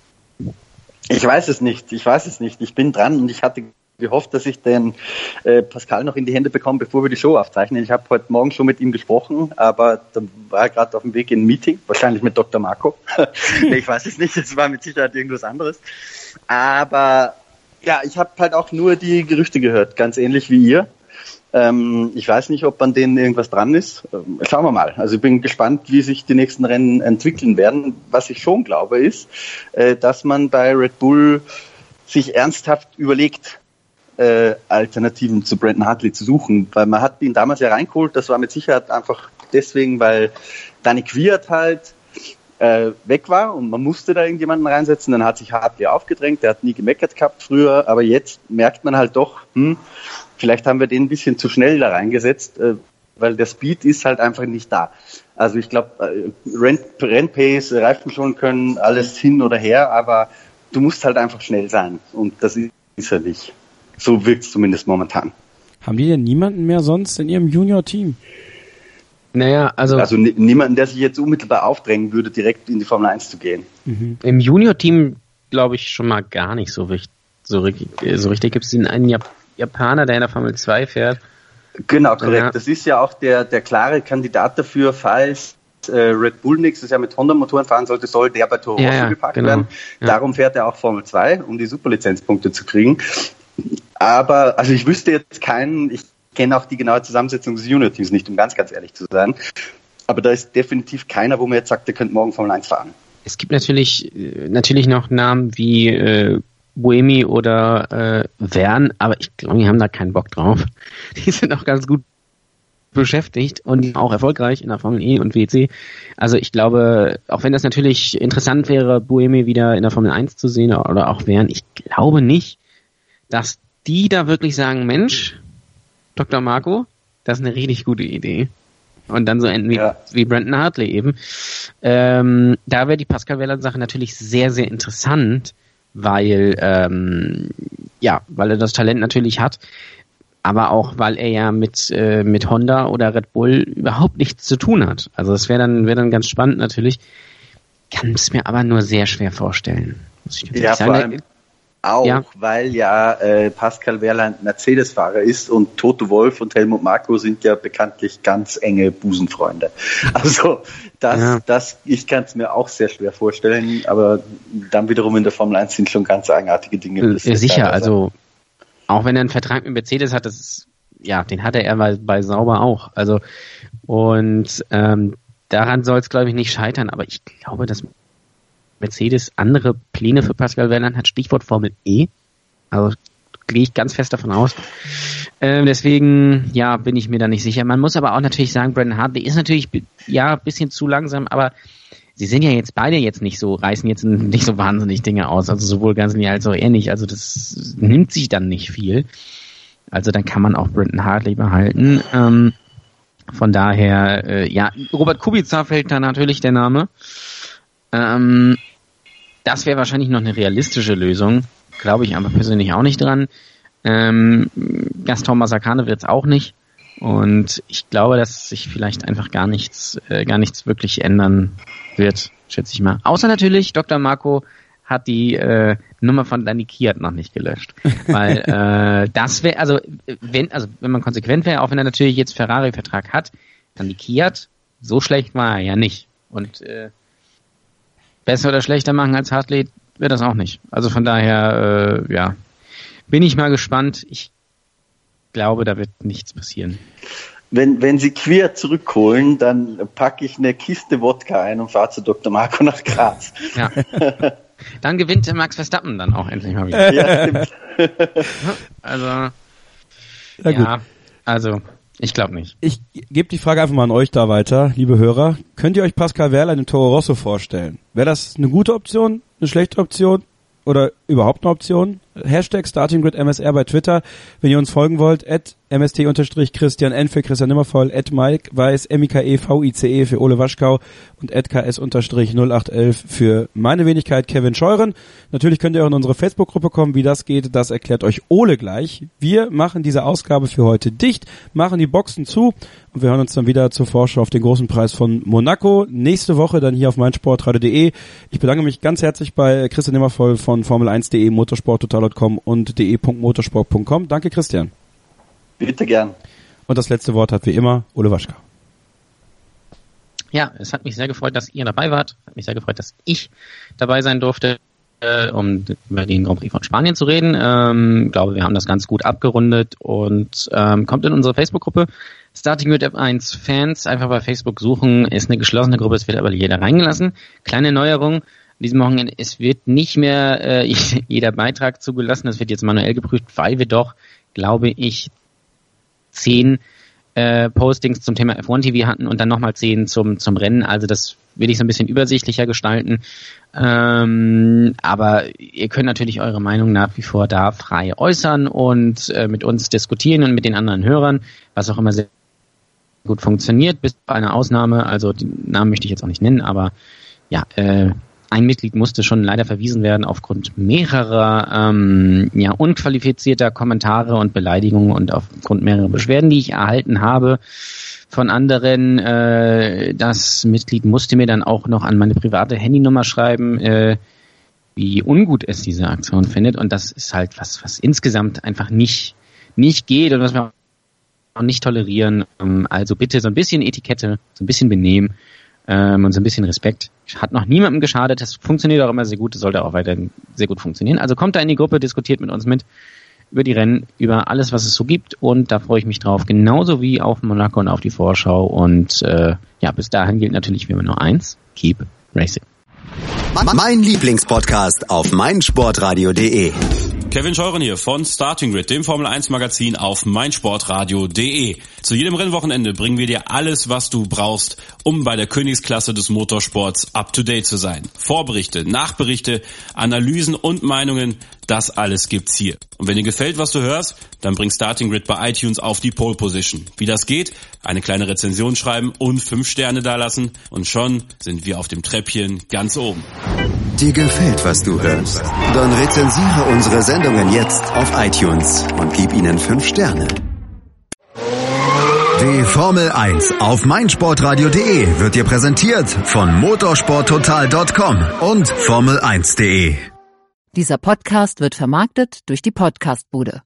Ich weiß es nicht. Ich bin dran und ich hatte gehofft, dass ich den Pascal noch in die Hände bekomme, bevor wir die Show aufzeichnen. Ich habe heute Morgen schon mit ihm gesprochen, aber da war er gerade auf dem Weg in ein Meeting, wahrscheinlich mit Dr. Marco. Ich weiß es nicht, es war mit Sicherheit irgendwas anderes. Aber ich habe halt auch nur die Gerüchte gehört, ganz ähnlich wie ihr. Ich weiß nicht, ob an denen irgendwas dran ist. Schauen wir mal. Also ich bin gespannt, wie sich die nächsten Rennen entwickeln werden. Was ich schon glaube, ist, dass man bei Red Bull sich ernsthaft überlegt, Alternativen zu Brandon Hartley zu suchen, weil man hat ihn damals ja reingeholt, das war mit Sicherheit einfach deswegen, weil Danny Kvyat halt weg war und man musste da irgendjemanden reinsetzen, dann hat sich Hartley aufgedrängt, der hat nie gemeckert gehabt früher, aber jetzt merkt man halt doch, vielleicht haben wir den ein bisschen zu schnell da reingesetzt, weil der Speed ist halt einfach nicht da. Also ich glaube, Rennpace, Reifen schon können, alles hin oder her, aber du musst halt einfach schnell sein und das ist er nicht. So wirkt es zumindest momentan. Haben die denn niemanden mehr sonst in ihrem Junior-Team? Naja, also niemanden, der sich jetzt unmittelbar aufdrängen würde, direkt in die Formel 1 zu gehen. Im Junior-Team glaube ich schon mal gar nicht so richtig. So richtig gibt es einen Japaner, der in der Formel 2 fährt. Genau, korrekt. Ja. Das ist ja auch der klare Kandidat dafür, falls Red Bull nächstes Jahr mit Honda-Motoren fahren sollte, soll der bei Toro Rosso gepackt werden. Ja. Darum fährt er auch Formel 2, um die Superlizenzpunkte zu kriegen. Aber, also ich wüsste jetzt keinen, ich kenne auch die genaue Zusammensetzung des Junior-Teams nicht, um ganz, ganz ehrlich zu sein. Aber da ist definitiv keiner, wo man jetzt sagt, der könnte morgen Formel 1 fahren. Es gibt natürlich noch Namen wie Buemi oder Vern, aber ich glaube, die haben da keinen Bock drauf. Die sind auch ganz gut beschäftigt und auch erfolgreich in der Formel E und WEC. Also ich glaube, auch wenn das natürlich interessant wäre, Buemi wieder in der Formel 1 zu sehen oder auch Vern, ich glaube nicht, dass die da wirklich sagen, Mensch, Dr. Marco, das ist eine richtig gute Idee. Und dann so enden wie Brandon Hartley eben. Da wäre die Pascal Wehrlein-Sache natürlich sehr, sehr interessant, weil er das Talent natürlich hat, aber auch, weil er ja mit Honda oder Red Bull überhaupt nichts zu tun hat. Also das wäre dann ganz spannend natürlich. Kann es mir aber nur sehr schwer vorstellen, muss ich sagen. Vor allem auch, weil Pascal Wehrlein Mercedes-Fahrer ist und Toto Wolff und Helmut Marko sind ja bekanntlich ganz enge Busenfreunde. Also ich kann es mir auch sehr schwer vorstellen, aber dann wiederum in der Formel 1 sind schon ganz eigenartige Dinge. Sicher, also auch wenn er einen Vertrag mit Mercedes hat, den hatte er bei Sauber auch. Also und daran soll es, glaube ich, nicht scheitern, aber ich glaube, dass Mercedes andere Pläne für Pascal Wehrlein hat, Stichwort Formel E. Also gehe ich ganz fest davon aus. Deswegen, bin ich mir da nicht sicher. Man muss aber auch natürlich sagen, Brandon Hartley ist natürlich ein bisschen zu langsam, aber sie sind ja jetzt beide reißen jetzt nicht so wahnsinnig Dinge aus. Also sowohl Gasly als auch er nicht. Also das nimmt sich dann nicht viel. Also dann kann man auch Brandon Hartley behalten. Von daher, Robert Kubica fällt da natürlich der Name. Das wäre wahrscheinlich noch eine realistische Lösung. Glaube ich aber persönlich auch nicht dran. Gaston Mazzarcane wird es auch nicht. Und ich glaube, dass sich vielleicht einfach gar nichts wirklich ändern wird, schätze ich mal. Außer natürlich, Dr. Marco hat die Nummer von Danny Kiat noch nicht gelöscht. Weil das wäre, wenn man konsequent wäre, auch wenn er natürlich jetzt Ferrari-Vertrag hat, Danny Kiat, so schlecht war er ja nicht. Und besser oder schlechter machen als Hartley wird das auch nicht. Also von daher, bin ich mal gespannt. Ich glaube, da wird nichts passieren. Wenn sie Quer zurückholen, dann packe ich eine Kiste Wodka ein und fahre zu Dr. Marco nach Graz. Ja. Dann gewinnt Max Verstappen dann auch endlich mal wieder. Ja, stimmt. Also ich glaube nicht. Ich gebe die Frage einfach mal an euch da weiter, liebe Hörer. Könnt ihr euch Pascal Wehrlein im Toro Rosso vorstellen? Wäre das eine gute Option, eine schlechte Option oder überhaupt eine Option? Hashtag StartingGridMSR bei Twitter, wenn ihr uns folgen wollt, @MST_Christian N für Christian Nimmervoll, @Mike Weiß, MIKE_VICE für Ole Waschkau und @KS_0811 für meine Wenigkeit Kevin Scheuren. Natürlich könnt ihr auch in unsere Facebook-Gruppe kommen. Wie das geht, das erklärt euch Ole gleich. Wir machen diese Ausgabe für heute dicht, machen die Boxen zu und wir hören uns dann wieder zur Vorschau auf den großen Preis von Monaco. Nächste Woche dann hier auf meinsportradio.de. Ich bedanke mich ganz herzlich bei Christian Nimmervoll von Formel1.de, motorsporttotal.com und de.motorsport.com. Danke, Christian. Bitte gern. Und das letzte Wort hat wie immer Ole Waschkau. Ja, es hat mich sehr gefreut, dass ihr dabei wart. Hat mich sehr gefreut, dass ich dabei sein durfte, um über den Grand Prix von Spanien zu reden. Ich glaube, wir haben das ganz gut abgerundet und kommt in unsere Facebook-Gruppe Starting with F1 Fans. Einfach bei Facebook suchen. Ist eine geschlossene Gruppe, es wird aber jeder reingelassen. Kleine Neuerung an diesem Wochenende, es wird nicht mehr jeder Beitrag zugelassen. Das wird jetzt manuell geprüft, weil wir doch, glaube ich, 10 Postings zum Thema F1 TV hatten und dann nochmal 10 zum Rennen. Also das will ich so ein bisschen übersichtlicher gestalten. Aber ihr könnt natürlich eure Meinung nach wie vor da frei äußern und mit uns diskutieren und mit den anderen Hörern, was auch immer sehr gut funktioniert, bis bei einer Ausnahme. Also den Namen möchte ich jetzt auch nicht nennen, aber ja, ein Mitglied musste schon leider verwiesen werden aufgrund mehrerer unqualifizierter Kommentare und Beleidigungen und aufgrund mehrerer Beschwerden, die ich erhalten habe. von anderen. Das Mitglied musste mir dann auch noch an meine private Handynummer schreiben, wie ungut es diese Aktion findet. Und das ist halt was insgesamt einfach nicht geht und was wir auch nicht tolerieren. Also bitte so ein bisschen Etikette, so ein bisschen Benehmen und so ein bisschen Respekt. Hat noch niemandem geschadet. Das funktioniert auch immer sehr gut. Das sollte auch weiterhin sehr gut funktionieren. Also kommt da in die Gruppe, diskutiert mit uns mit über die Rennen, über alles, was es so gibt. Und da freue ich mich drauf. Genauso wie auf Monaco und auf die Vorschau. Und bis dahin gilt natürlich wie immer nur eins. Keep racing. Mein Lieblingspodcast auf meinsportradio.de. Kevin Scheuren hier von Starting Grid, dem Formel 1 Magazin auf meinsportradio.de. Zu jedem Rennwochenende bringen wir dir alles, was du brauchst, um bei der Königsklasse des Motorsports up to date zu sein. Vorberichte, Nachberichte, Analysen und Meinungen, das alles gibt's hier. Und wenn dir gefällt, was du hörst, dann bring Starting Grid bei iTunes auf die Pole Position. Wie das geht? Eine kleine Rezension schreiben und 5 Sterne dalassen und schon sind wir auf dem Treppchen ganz oben. Dir gefällt, was du hörst? Dann rezensiere unsere Sendungen jetzt auf iTunes und gib ihnen 5 Sterne. Die Formel 1 auf meinsportradio.de wird dir präsentiert von motorsporttotal.com und formel1.de. Dieser Podcast wird vermarktet durch die Podcastbude.